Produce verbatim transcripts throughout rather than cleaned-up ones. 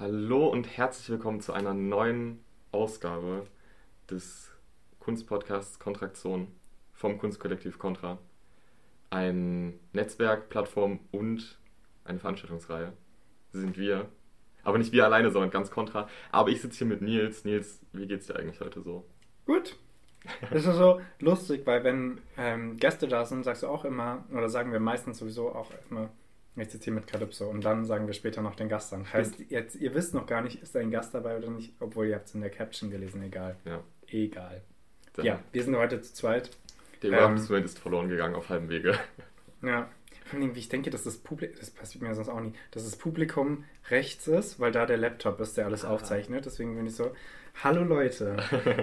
Hallo und herzlich willkommen zu einer neuen Ausgabe des Kunstpodcasts Kontraktion vom Kunstkollektiv Kontra. Ein Netzwerk, Plattform und eine Veranstaltungsreihe sind wir. Aber nicht wir alleine, sondern ganz Kontra. Aber ich sitze hier mit Nils. Nils, wie geht's dir eigentlich heute so? Gut. Das ist so lustig, weil wenn ähm, Gäste da sind, sagst du auch immer, oder sagen wir meistens sowieso auch immer, ich sitze hier mit Calypso und dann sagen wir später noch den Gast an. Heißt, jetzt, ihr wisst noch gar nicht, ist da ein Gast dabei oder nicht, obwohl ihr habt es in der Caption gelesen, egal. Ja. Egal. Dann Ja, wir sind heute zu zweit. Der Überraschungsmoment ähm, ist verloren gegangen auf halbem Wege. Ja, vor allem, wie ich denke, dass das Publikum, das passiert mir sonst auch nie, dass das Publikum rechts ist, weil da der Laptop ist, der alles aufzeichnet. Deswegen bin ich so, hallo Leute.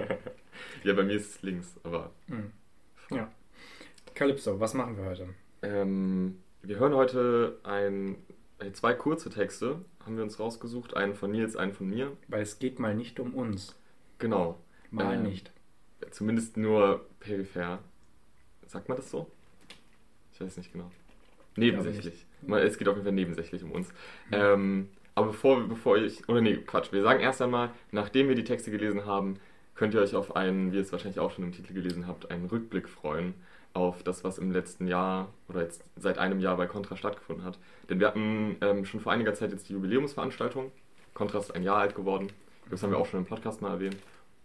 Ja, bei mir ist es links, aber... Mhm. Ja. Calypso, was machen wir heute? Ähm, wir hören heute ein, zwei kurze Texte, haben wir uns rausgesucht. Einen von Nils, einen von mir. Weil es geht mal nicht um uns. Genau. Mal ähm, nicht. Zumindest nur peripher. Sagt man das so? Ich weiß nicht genau. Nebensächlich. Es geht auf jeden Fall nebensächlich um uns. Mhm. Ähm, aber bevor, bevor ich... Oder nee, Quatsch. Wir sagen erst einmal, nachdem wir die Texte gelesen haben, könnt ihr euch auf einen, wie ihr es wahrscheinlich auch schon im Titel gelesen habt, einen Rückblick freuen auf das, was im letzten Jahr oder jetzt seit einem Jahr bei Kontra stattgefunden hat. Denn wir hatten ähm, schon vor einiger Zeit jetzt die Jubiläumsveranstaltung. Kontra ist ein Jahr alt geworden. Das haben wir auch schon im Podcast mal erwähnt.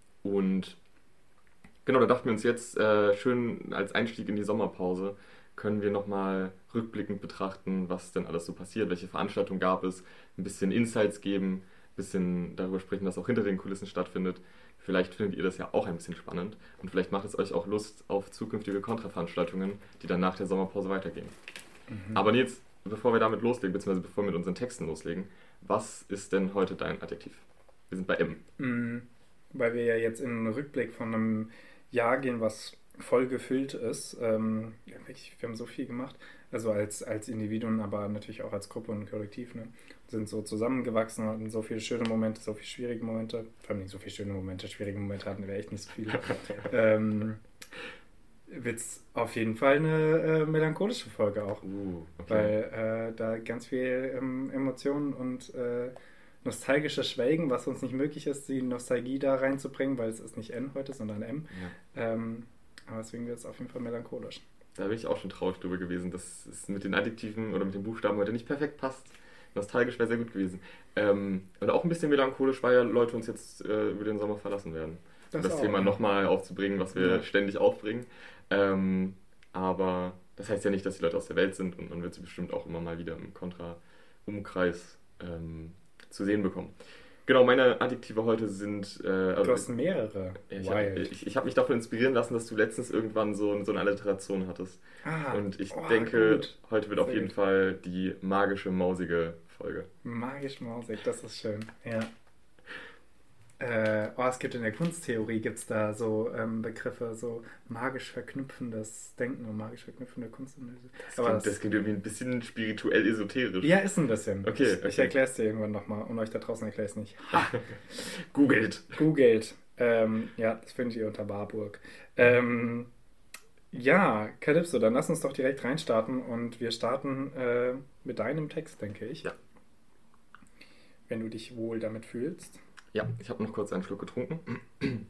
Und genau, da dachten wir uns jetzt, äh, schön als Einstieg in die Sommerpause, können wir nochmal rückblickend betrachten, was denn alles so passiert, welche Veranstaltungen gab es, ein bisschen Insights geben, ein bisschen darüber sprechen, was auch hinter den Kulissen stattfindet. Vielleicht findet ihr das ja auch ein bisschen spannend und vielleicht macht es euch auch Lust auf zukünftige Kontra-Veranstaltungen, die dann nach der Sommerpause weitergehen. Mhm. Aber Nils, bevor wir damit loslegen, beziehungsweise bevor wir mit unseren Texten loslegen, was ist denn heute dein Adjektiv? Wir sind bei M. Mhm. Weil wir ja jetzt in einen Rückblick von einem Jahr gehen, was voll gefüllt ist. Ähm, ja, wirklich, wir haben so viel gemacht, also als, als Individuen, aber natürlich auch als Gruppe und Kollektiv, ne? Sind so zusammengewachsen, hatten so viele schöne Momente, so viele schwierige Momente, vor allem nicht so viele schöne Momente, schwierige Momente hatten wir echt nicht so viele. ähm, Wird es auf jeden Fall eine äh, melancholische Folge auch, uh, okay. weil äh, da ganz viel ähm, Emotionen und äh, nostalgische Schwelgen, was uns nicht möglich ist, die Nostalgie da reinzubringen, weil es ist nicht N heute, sondern M. Ja. Ähm, aber deswegen wird es auf jeden Fall melancholisch. Da bin ich auch schon traurig drüber gewesen, dass es mit den Adjektiven oder mit den Buchstaben heute nicht perfekt passt. Nostalgisch wäre sehr gut gewesen. Ähm, und auch ein bisschen melancholisch, weil ja Leute uns jetzt äh, über den Sommer verlassen werden. Das, das auch, Thema ja. nochmal aufzubringen, was wir ja. ständig aufbringen. Ähm, aber das heißt ja nicht, dass die Leute aus der Welt sind und man wird sie bestimmt auch immer mal wieder im Kontra-Umkreis ähm, zu sehen bekommen. Genau, meine Adjektive heute sind... Äh, also du hast mehrere. Ja, ich habe ich, ich hab mich davon inspirieren lassen, dass du letztens irgendwann so, so eine Alliteration hattest. Ah, und ich oh, denke, gut. heute wird Sehr auf jeden gut. Fall die magische, mausige Folge. Magisch-mausig, das ist schön, ja. Äh, oh, es gibt in der Kunsttheorie gibt's da so ähm, Begriffe, so magisch verknüpfendes Denken und magisch verknüpfende Kunstanalyse. Das, Aber das, das klingt irgendwie ein bisschen spirituell esoterisch. Ja, ist ein bisschen. Okay, ich okay. ich erkläre es dir irgendwann nochmal und euch da draußen erkläre ich es nicht. Ha! Googelt. Googelt. Ähm, ja, das findet ihr unter Warburg. Ähm, ja, Calypso, dann lass uns doch direkt reinstarten und wir starten äh, mit deinem Text, denke ich. Ja. Wenn du dich wohl damit fühlst. Ja, ich habe noch kurz einen Schluck getrunken. Ich habe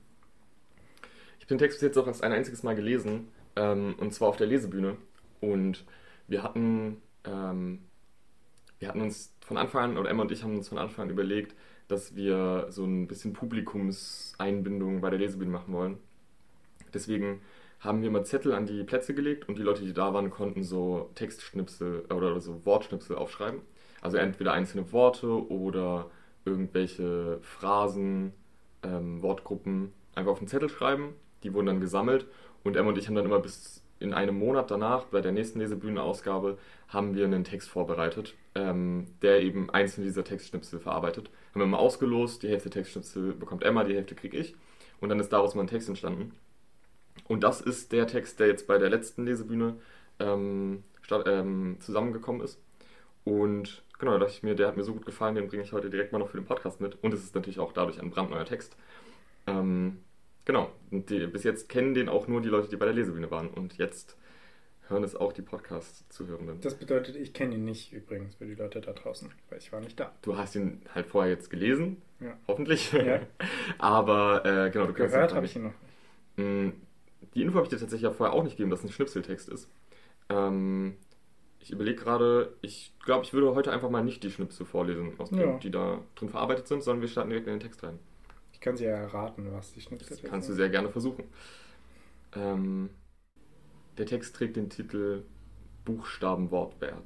den Text bis jetzt auch erst ein einziges Mal gelesen, ähm, und zwar auf der Lesebühne. Und wir hatten, ähm, wir hatten uns von Anfang an, oder Emma und ich haben uns von Anfang an überlegt, dass wir so ein bisschen Publikumseinbindung bei der Lesebühne machen wollen. Deswegen haben wir mal Zettel an die Plätze gelegt und die Leute, die da waren, konnten so Textschnipsel oder so Wortschnipsel aufschreiben. Also entweder einzelne Worte oder irgendwelche Phrasen, ähm, Wortgruppen einfach auf den Zettel schreiben. Die wurden dann gesammelt und Emma und ich haben dann immer bis in einem Monat danach, bei der nächsten Lesebühnenausgabe, haben wir einen Text vorbereitet, ähm, der eben einzelne dieser Textschnipsel verarbeitet. Haben wir immer ausgelost, die Hälfte der Textschnipsel bekommt Emma, die Hälfte kriege ich und dann ist daraus mal ein Text entstanden. Und das ist der Text, der jetzt bei der letzten Lesebühne ähm, statt, ähm, zusammengekommen ist. Und genau, da dachte ich mir, der hat mir so gut gefallen, den bringe ich heute direkt mal noch für den Podcast mit. Und es ist natürlich auch dadurch ein brandneuer Text. Ähm, genau, und die, bis jetzt kennen den auch nur die Leute, die bei der Lesebühne waren. Und jetzt hören es auch die Podcast-Zuhörenden. Das bedeutet, ich kenne ihn nicht übrigens für die Leute da draußen, weil ich war nicht da. Du hast ihn halt vorher jetzt gelesen, ja. hoffentlich. Ja. Aber äh, genau, du kannst Gehört habe ich ihn noch nicht. Die Info habe ich dir tatsächlich ja vorher auch nicht gegeben, dass es ein Schnipseltext ist. Ähm, ich überlege gerade, ich glaube, ich würde heute einfach mal nicht die Schnipsel vorlesen, aus denen, ja. die da drin verarbeitet sind, sondern wir starten direkt in den Text rein. Ich kann sie ja erraten, was die Schnipsel sind. Das kannst du sehr gerne versuchen. Ähm, der Text trägt den Titel Buchstabenwortwert.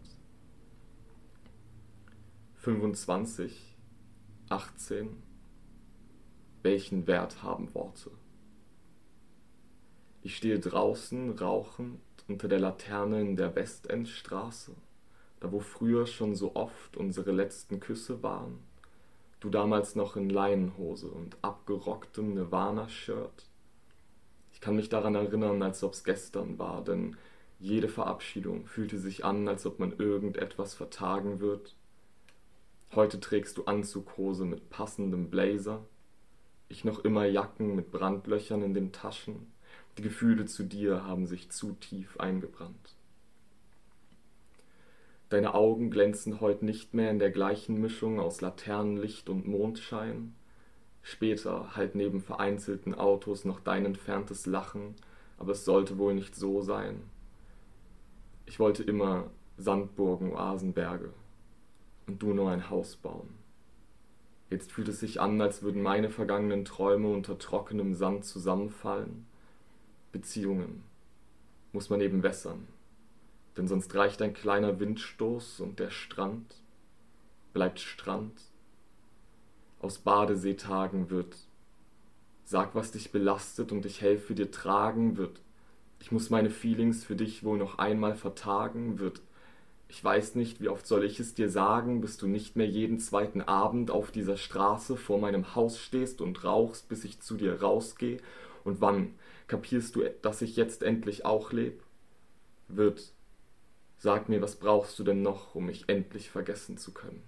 fünfundzwanzig, achtzehn. Welchen Wert haben Worte? Ich stehe draußen, rauchend, unter der Laterne in der Westendstraße, da wo früher schon so oft unsere letzten Küsse waren. Du damals noch in Leinenhose und abgerocktem Nirvana-Shirt. Ich kann mich daran erinnern, als ob's gestern war, denn jede Verabschiedung fühlte sich an, als ob man irgendetwas vertagen wird. Heute trägst du Anzughose mit passendem Blazer, ich noch immer Jacken mit Brandlöchern in den Taschen. Die Gefühle zu dir haben sich zu tief eingebrannt. Deine Augen glänzen heute nicht mehr in der gleichen Mischung aus Laternenlicht und Mondschein. Später halt neben vereinzelten Autos noch dein entferntes Lachen, aber es sollte wohl nicht so sein. Ich wollte immer Sandburgen, Oasenberge und du nur ein Haus bauen. Jetzt fühlt es sich an, als würden meine vergangenen Träume unter trockenem Sand zusammenfallen. Beziehungen muss man eben wässern, denn sonst reicht ein kleiner Windstoß und der Strand bleibt Strand. Aus Badeseetagen wird, sag, was dich belastet und ich helfe dir tragen, wird, ich muss meine Feelings für dich wohl noch einmal vertagen, wird, ich weiß nicht, wie oft soll ich es dir sagen, bis du nicht mehr jeden zweiten Abend auf dieser Straße vor meinem Haus stehst und rauchst, bis ich zu dir rausgehe. Und wann kapierst du, dass ich jetzt endlich auch leb? Wird, sag mir, was brauchst du denn noch, um mich endlich vergessen zu können?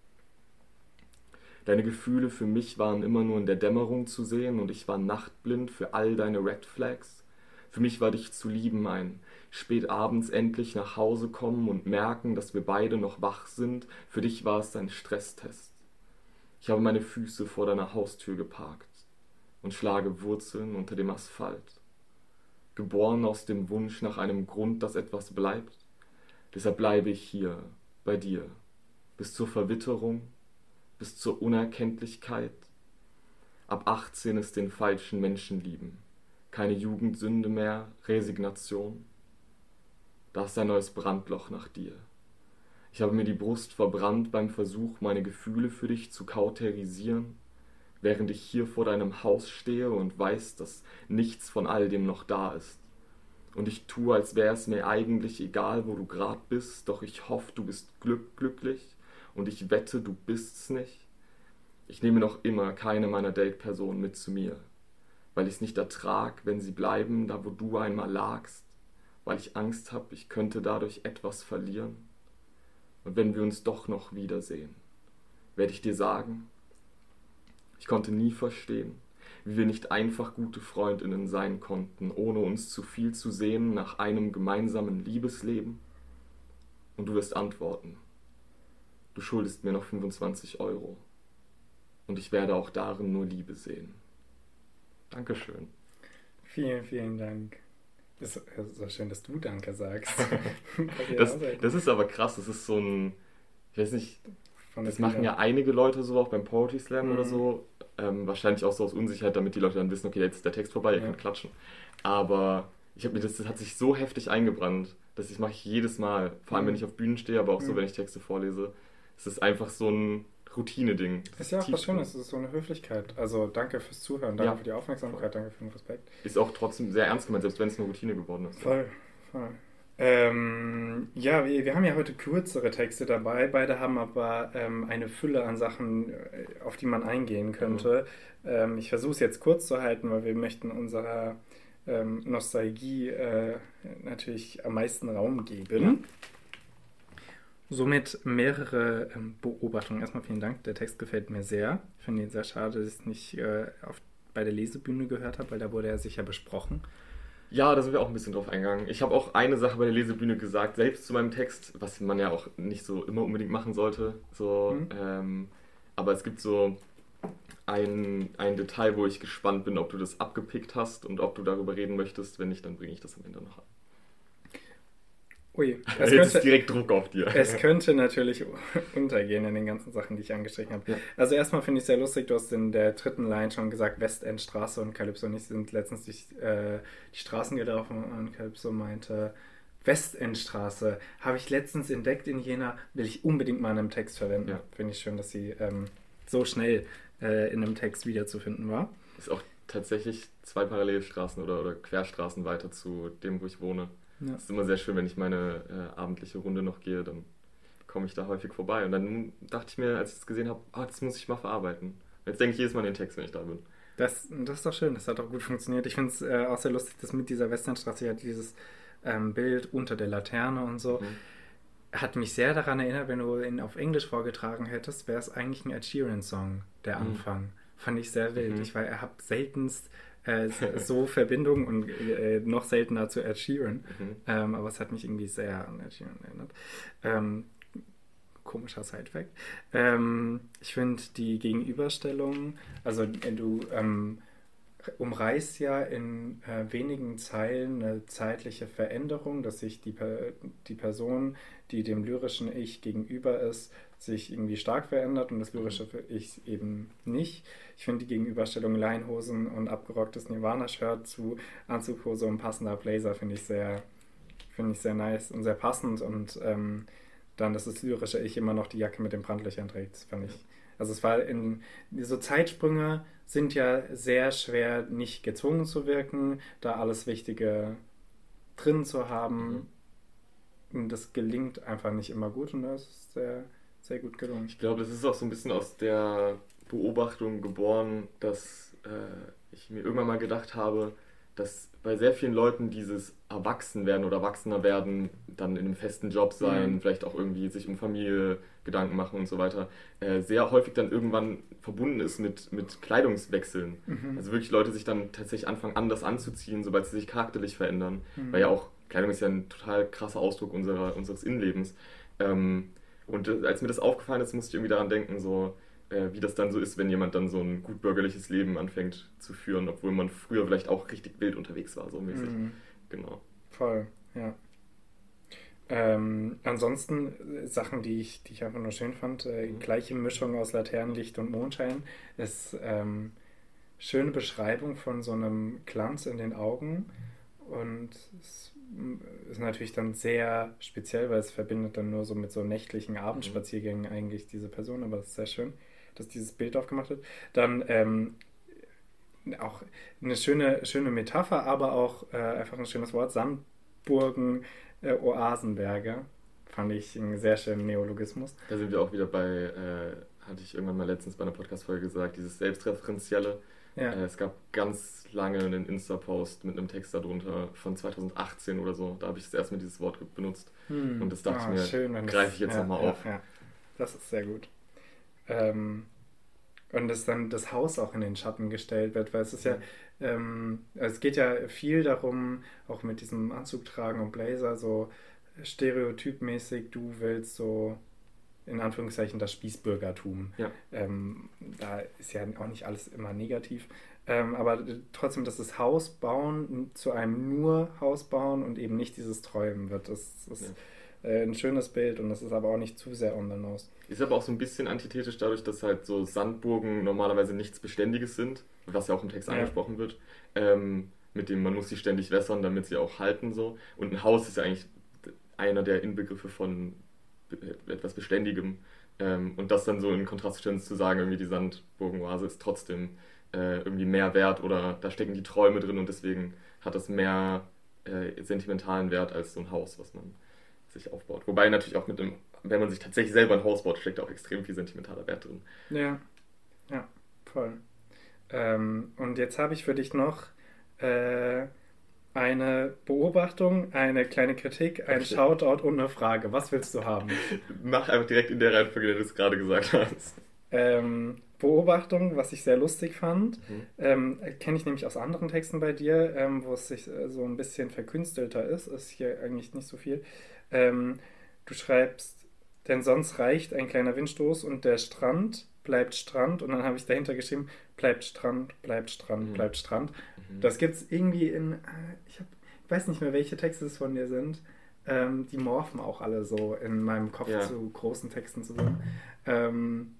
Deine Gefühle für mich waren immer nur in der Dämmerung zu sehen und ich war nachtblind für all deine Red Flags. Für mich war dich zu lieben ein spät abends endlich nach Hause kommen und merken, dass wir beide noch wach sind. Für dich war es ein Stresstest. Ich habe meine Füße vor deiner Haustür geparkt und schlage Wurzeln unter dem Asphalt. Geboren aus dem Wunsch nach einem Grund, dass etwas bleibt. Deshalb bleibe ich hier, bei dir, bis zur Verwitterung, bis zur Unerkenntlichkeit. Ab achtzehn ist den falschen Menschen lieben. Keine Jugendsünde mehr, Resignation. Da ist ein neues Brandloch nach dir. Ich habe mir die Brust verbrannt beim Versuch, meine Gefühle für dich zu kauterisieren, während ich hier vor deinem Haus stehe und weiß, dass nichts von all dem noch da ist. Und ich tue, als wäre es mir eigentlich egal, wo du grad bist, doch ich hoffe, du bist glück glücklich und ich wette, du bist's nicht. Ich nehme noch immer keine meiner Date-Personen mit zu mir, weil ich es nicht ertrag, wenn sie bleiben, da wo du einmal lagst, weil ich Angst habe, ich könnte dadurch etwas verlieren. Und wenn wir uns doch noch wiedersehen, werde ich dir sagen, ich konnte nie verstehen, wie wir nicht einfach gute FreundInnen sein konnten, ohne uns zu viel zu sehen nach einem gemeinsamen Liebesleben. Und du wirst antworten, du schuldest mir noch fünfundzwanzig Euro. Und ich werde auch darin nur Liebe sehen. Dankeschön. Vielen, vielen Dank. Es ist so schön, dass du Danke sagst. das, das ist aber krass, das ist so ein, ich weiß nicht, das machen ja einige Leute so, auch beim Poetry Slam mhm. oder so, ähm, wahrscheinlich auch so aus Unsicherheit, damit die Leute dann wissen, okay, jetzt ist der Text vorbei, ihr ja. könnt klatschen. Aber ich habe mir das, das hat sich so heftig eingebrannt, dass ich mache ich jedes Mal, vor allem mhm. wenn ich auf Bühnen stehe, aber auch mhm. so, wenn ich Texte vorlese, es ist einfach so ein Routine-Ding. Das ist ja auch was Schönes, es ist so eine Höflichkeit. Also danke fürs Zuhören, danke ja. für die Aufmerksamkeit, danke für den Respekt. Ist auch trotzdem sehr ernst gemeint, selbst wenn es eine Routine geworden ist. Voll, voll. Ähm, ja, wir, wir haben ja heute kürzere Texte dabei, beide haben aber ähm, eine Fülle an Sachen, auf die man eingehen könnte. Mhm. Ähm, ich versuche es jetzt kurz zu halten, weil wir möchten unserer ähm, Nostalgie äh, natürlich am meisten Raum geben. Ja. Somit mehrere ähm, Beobachtungen. Erstmal vielen Dank, der Text gefällt mir sehr. Ich finde ihn sehr schade, dass ich es nicht äh, auf, bei der Lesebühne gehört habe, weil da wurde er sicher besprochen. Ja, da sind wir auch ein bisschen drauf eingegangen. Ich habe auch eine Sache bei der Lesebühne gesagt, selbst zu meinem Text, was man ja auch nicht so immer unbedingt machen sollte. So, Mhm. ähm, aber es gibt so ein, ein Detail, wo ich gespannt bin, ob du das abgepickt hast und ob du darüber reden möchtest. Wenn nicht, dann bringe ich das am Ende noch an. Ui, es Jetzt ist könnte, direkt Druck auf dir. es könnte natürlich untergehen in den ganzen Sachen, die ich angestrichen habe. Ja. Also erstmal finde ich es sehr lustig, du hast in der dritten Line schon gesagt, Westendstraße, und Calypso und ich sind letztens durch äh, die Straßen gelaufen und Calypso meinte, Westendstraße habe ich letztens entdeckt in Jena, will ich unbedingt mal in einem Text verwenden. Ja. Finde ich schön, dass sie ähm, so schnell äh, in einem Text wiederzufinden war. Ist auch tatsächlich zwei Parallelstraßen oder, oder Querstraßen weiter zu dem, wo ich wohne. Ja. Es ist immer sehr schön, wenn ich meine äh, abendliche Runde noch gehe, dann komme ich da häufig vorbei. Und dann dachte ich mir, als ich es gesehen habe, ah, das muss ich mal verarbeiten. Jetzt denke ich jedes Mal an den Text, wenn ich da bin. Das, das ist doch schön, das hat auch gut funktioniert. Ich finde es äh, auch sehr lustig, dass mit dieser Westernstraße ja dieses ähm, Bild unter der Laterne und so. Mhm. Hat mich sehr daran erinnert, wenn du ihn auf Englisch vorgetragen hättest, wäre es eigentlich ein Ed Sheeran-Song, der Mhm. Anfang. Fand ich sehr wild. Mhm. Ich war, er habe seltenst äh, so Verbindung und äh, noch seltener zu Ed Sheeran. Mhm. Ähm, aber es hat mich irgendwie sehr an Ed Sheeran erinnert. Ähm, komischer Side-Fact. Ähm, ich finde die Gegenüberstellung, also äh, du ähm, umreißt ja in äh, wenigen Zeilen eine zeitliche Veränderung, dass sich die, Per- die Person, die dem lyrischen Ich gegenüber ist, sich irgendwie stark verändert und das lyrische Ich eben nicht. Ich finde die Gegenüberstellung Leinhosen und abgerocktes Nirvana-Shirt zu Anzughose und passender Blazer finde ich sehr, finde ich sehr nice und sehr passend, und ähm, dann, dass das lyrische Ich immer noch die Jacke mit den Brandlöchern trägt, das fand ich. Also es war in so Zeitsprünge sind ja sehr schwer, nicht gezwungen zu wirken, da alles Wichtige drin zu haben. Und das gelingt einfach nicht immer gut, und das ist sehr, sehr gut gelungen. Ich glaube, das ist auch so ein bisschen aus der Beobachtung geboren, dass äh, ich mir irgendwann mal gedacht habe, dass bei sehr vielen Leuten dieses Erwachsenwerden oder Erwachsener werden, dann in einem festen Job sein, Mhm. vielleicht auch irgendwie sich um Familie Gedanken machen und so weiter, äh, sehr häufig dann irgendwann verbunden ist mit, mit Kleidungswechseln. Mhm. Also wirklich Leute sich dann tatsächlich anfangen, anders anzuziehen, sobald sie sich charakterlich verändern. Mhm. Weil ja auch, Kleidung ist ja ein total krasser Ausdruck unserer, unseres Innenlebens. Ähm, und äh, als mir das aufgefallen ist, musste ich irgendwie daran denken, so äh, wie das dann so ist, wenn jemand dann so ein gut bürgerliches Leben anfängt zu führen, obwohl man früher vielleicht auch richtig wild unterwegs war, so mäßig. Mhm. Genau. Voll, ja. Ähm, ansonsten äh, Sachen, die ich, die ich einfach nur schön fand, äh, Mhm. gleiche Mischung aus Laternenlicht und Mondschein, ist ähm, schöne Beschreibung von so einem Glanz in den Augen, und es mm, ist natürlich dann sehr speziell, weil es verbindet dann nur so mit so nächtlichen Abendspaziergängen eigentlich diese Person, aber das ist sehr schön, dass dieses Bild aufgemacht wird. Dann ähm, auch eine schöne, schöne Metapher, aber auch äh, einfach ein schönes Wort, Sandburgen, äh, Oasenberge. Fand ich einen sehr schönen Neologismus. Da sind wir auch wieder bei, äh, hatte ich irgendwann mal letztens bei einer Podcast-Folge gesagt, dieses Selbstreferenzielle. Ja. Äh, es gab ganz lange einen Insta-Post mit einem Text darunter von zweitausendachtzehn oder so. Da habe ich das erste Mal dieses Wort ge- benutzt. Hm. Und das dachte Ah, ich mir, schön, wenn das- greife ich jetzt ja, nochmal ja, auf. Ja. Das ist sehr gut. Ähm, und dass dann das Haus auch in den Schatten gestellt wird, weil es ist ja, ähm, es geht ja viel darum, auch mit diesem Anzug tragen und Blazer, so stereotypmäßig, du willst so in Anführungszeichen das Spießbürgertum. Ja. Ähm, da ist ja auch nicht alles immer negativ. Ähm, aber trotzdem, dass das Haus bauen zu einem nur Haus bauen und eben nicht dieses Träumen wird, das ist äh, ein schönes Bild, und das ist aber auch nicht zu sehr on the nose. Ist aber auch so ein bisschen antithetisch dadurch, dass halt so Sandburgen normalerweise nichts Beständiges sind, was ja auch im Text Ja. angesprochen wird. Ähm, mit dem man muss sie ständig wässern, damit sie auch halten so. Und ein Haus ist ja eigentlich einer der Inbegriffe von be- etwas Beständigem. Ähm, und das dann so in Kontrast stellen zu sagen, irgendwie die Sandburgen-Oase ist trotzdem äh, irgendwie mehr wert oder da stecken die Träume drin und deswegen hat das mehr äh, sentimentalen Wert als so ein Haus, was man sich aufbaut. Wobei natürlich auch mit dem, wenn man sich tatsächlich selber ein Haus baut, steckt auch extrem viel sentimentaler Wert drin. Ja, ja, voll. Ähm, und jetzt habe ich für dich noch äh, eine Beobachtung, eine kleine Kritik, ein Okay. Shoutout und eine Frage. Was willst du haben? Mach einfach direkt in der Reihenfolge, der du es gerade gesagt hast. Ähm, Beobachtung, was ich sehr lustig fand. Mhm. Ähm, kenne ich nämlich aus anderen Texten bei dir, ähm, wo es sich äh, so ein bisschen verkünstelter ist. Ist hier eigentlich nicht so viel. Ähm, du schreibst, denn sonst reicht ein kleiner Windstoß und der Strand bleibt Strand. Und dann habe ich dahinter geschrieben, bleibt Strand, bleibt Strand, Mhm. bleibt Strand. Mhm. Das gibt es irgendwie in, äh, ich, hab, ich weiß nicht mehr, welche Texte es von dir sind. Ähm, die morphen auch alle so in meinem Kopf Ja. zu großen Texten zusammen. Ähm,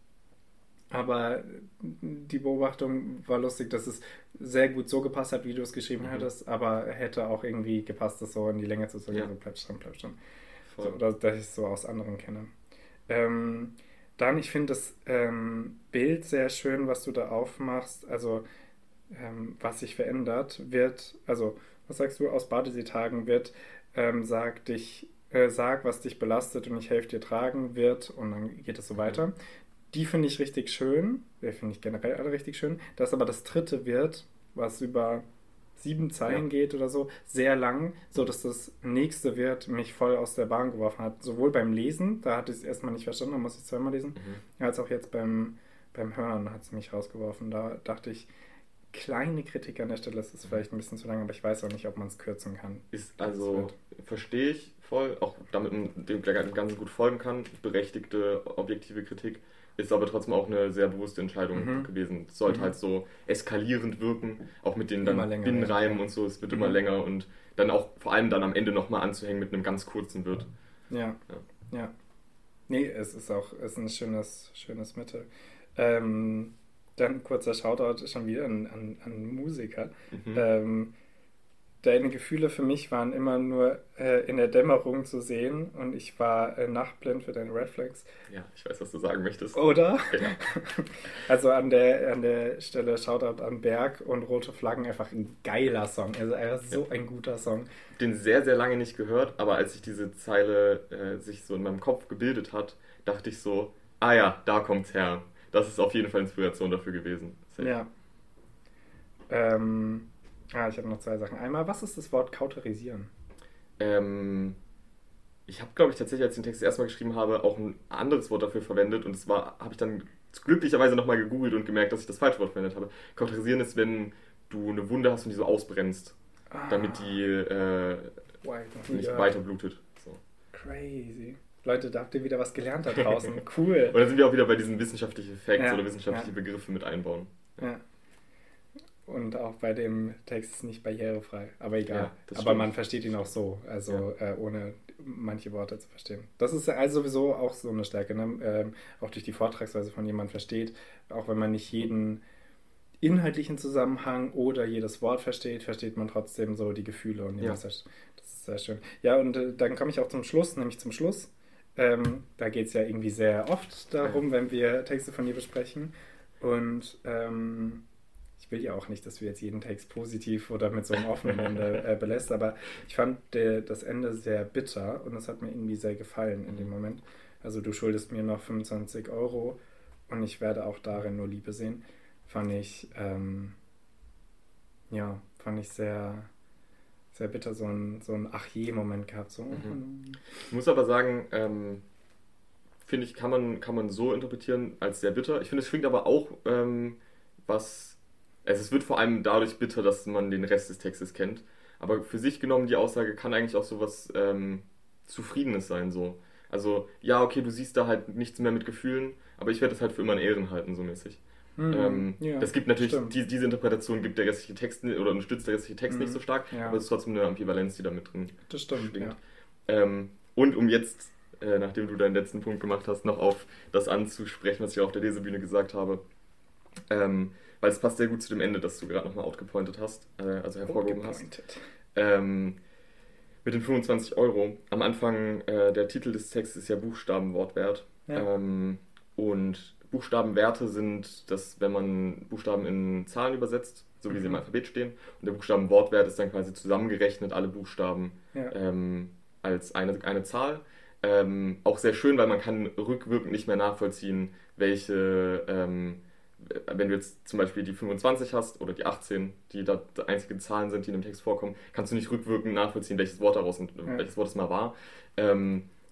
aber die Beobachtung war lustig, dass es sehr gut so gepasst hat, wie du es geschrieben Mhm. hättest, aber hätte auch irgendwie gepasst, das so in die Länge zu sagen, Ja. so bleib dran, bleib dran. So, Voll. oder dass ich es so aus anderen kenne. Ähm, dann, ich finde das ähm, Bild sehr schön, was du da aufmachst. Also, ähm, was sich verändert, wird, also, was sagst du, aus Badeseetagen wird, ähm, sag dich, äh, sag, was dich belastet und ich helfe dir tragen wird und dann geht es so Mhm. weiter. Die finde ich richtig schön. Die finde ich generell alle richtig schön. Das aber das dritte wird, was über sieben Zeilen Ja. geht oder so, sehr lang, so dass das nächste wird mich voll aus der Bahn geworfen hat. Sowohl beim Lesen, da hatte ich es erstmal nicht verstanden, da muss ich es zweimal lesen, Mhm. als auch jetzt beim, beim Hören hat es mich rausgeworfen. Da dachte ich, kleine Kritik an der Stelle, das ist Mhm. vielleicht ein bisschen zu lang, aber ich weiß auch nicht, ob man es kürzen kann. Ist Das also, wird. verstehe ich voll, auch damit man dem dem Ganzen gut folgen kann, berechtigte, objektive Kritik, ist aber trotzdem auch eine sehr bewusste Entscheidung Mhm. gewesen. Es sollte Mhm. halt so eskalierend wirken, auch mit den Immer dann länger Binnenreimen werden, ja. und so, es wird Mhm. immer länger und dann auch vor allem dann am Ende nochmal anzuhängen mit einem ganz kurzen wird. Ja, Ja. ja. Nee, es ist auch es ist ein schönes, schönes Mittel. Ähm, dann kurzer Shoutout schon wieder an, an, an Musiker. Mhm. Ähm, deine Gefühle für mich waren immer nur äh, in der Dämmerung zu sehen und ich war äh, nachtblind für deine Red Flags. Ja, ich weiß, was du sagen möchtest. Oder? Ja. Also an der, an der Stelle Shoutout an Berg und Rote Flaggen, einfach ein geiler Song. Also einfach so ein guter Song. Den sehr, sehr lange nicht gehört, aber als sich diese Zeile äh, sich so in meinem Kopf gebildet hat, dachte ich so, ah ja, da kommt's her. Das ist auf jeden Fall Inspiration dafür gewesen. Safe. Ja. Ähm, ah, ich habe noch zwei Sachen. Einmal, was ist das Wort kauterisieren? Ähm, ich habe, glaube ich, tatsächlich, als ich den Text erstmal geschrieben habe, auch ein anderes Wort dafür verwendet und zwar habe ich dann glücklicherweise nochmal gegoogelt und gemerkt, dass ich das falsche Wort verwendet habe. Kauterisieren ist, wenn du eine Wunde hast und die so ausbrennst, damit die äh, Wild, noch nie nicht gehört. weiter blutet. So. Crazy. Leute, da habt ihr wieder was gelernt da draußen. Cool. Und dann sind wir auch wieder bei diesen wissenschaftlichen Facts Ja, oder wissenschaftliche ja. Begriffe mit einbauen. Ja. Und auch bei dem Text ist nicht barrierefrei. Aber egal. Ja, das Aber stimmt. man versteht ihn auch so. Also äh, ohne manche Worte zu verstehen. Das ist also sowieso auch so eine Stärke. Ne? Ähm, auch durch die Vortragsweise von jemandem versteht. Auch wenn man nicht jeden inhaltlichen Zusammenhang oder jedes Wort versteht, versteht man trotzdem so die Gefühle und die Ja. Message. Das ist sehr schön. Ja, und äh, dann komme ich auch zum Schluss, nämlich zum Schluss. Ähm, da geht es ja irgendwie sehr oft darum, wenn wir Texte von dir besprechen. Und ähm, ich will ja auch nicht, dass du jetzt jeden Text positiv oder mit so einem offenen Ende äh, belässt, aber ich fand der, das Ende sehr bitter und das hat mir irgendwie sehr gefallen in dem Moment. Also du schuldest mir noch fünfundzwanzig Euro und ich werde auch darin nur Liebe sehen. Fand ich, ähm, ja, fand ich sehr, sehr bitter, so ein, so ein Ach-je-Moment gehabt. So. Mhm. Ich muss aber sagen, ähm, finde ich, kann man, kann man so interpretieren als sehr bitter. Ich finde, es schwingt aber auch ähm, was, also es wird vor allem dadurch bitter, dass man den Rest des Textes kennt. Aber für sich genommen, die Aussage kann eigentlich auch so was ähm, Zufriedenes sein, so. Also, ja, okay, du siehst da halt nichts mehr mit Gefühlen, aber ich werde das halt für immer in Ehren halten, so mäßig. Mhm, Ähm, ja, das gibt natürlich, stimmt. die, diese Interpretation gibt der restliche Text ni- oder unterstützt der restliche Text Mhm, nicht so stark, ja. aber es ist trotzdem eine Ambivalenz, die da mit drin Das stimmt, schwingt. ja. Ähm, und um jetzt, äh, nachdem du deinen letzten Punkt gemacht hast, noch auf das anzusprechen, was ich auf der Lesebühne gesagt habe, ähm, weil es passt sehr gut zu dem Ende, das du gerade nochmal outgepointet hast, äh, also hervorgehoben hast. Outgepointed. Ähm, mit den fünfundzwanzig Euro. Am Anfang, äh, der Titel des Textes ist ja Buchstabenwortwert. Ja. Ähm, und Buchstabenwerte sind, dass wenn man Buchstaben in Zahlen übersetzt, so wie sie im Mhm. Alphabet stehen, und der Buchstabenwortwert ist dann quasi zusammengerechnet, alle Buchstaben Ja. ähm, als eine, eine Zahl. Ähm, auch sehr schön, weil man kann rückwirkend nicht mehr nachvollziehen, welche, ähm, wenn du jetzt zum Beispiel die fünfundzwanzig hast oder die achtzehn, die da die einzigen Zahlen sind, die in dem Text vorkommen, kannst du nicht rückwirkend nachvollziehen, welches Wort daraus und Ja. welches Wort es mal war. Ähm,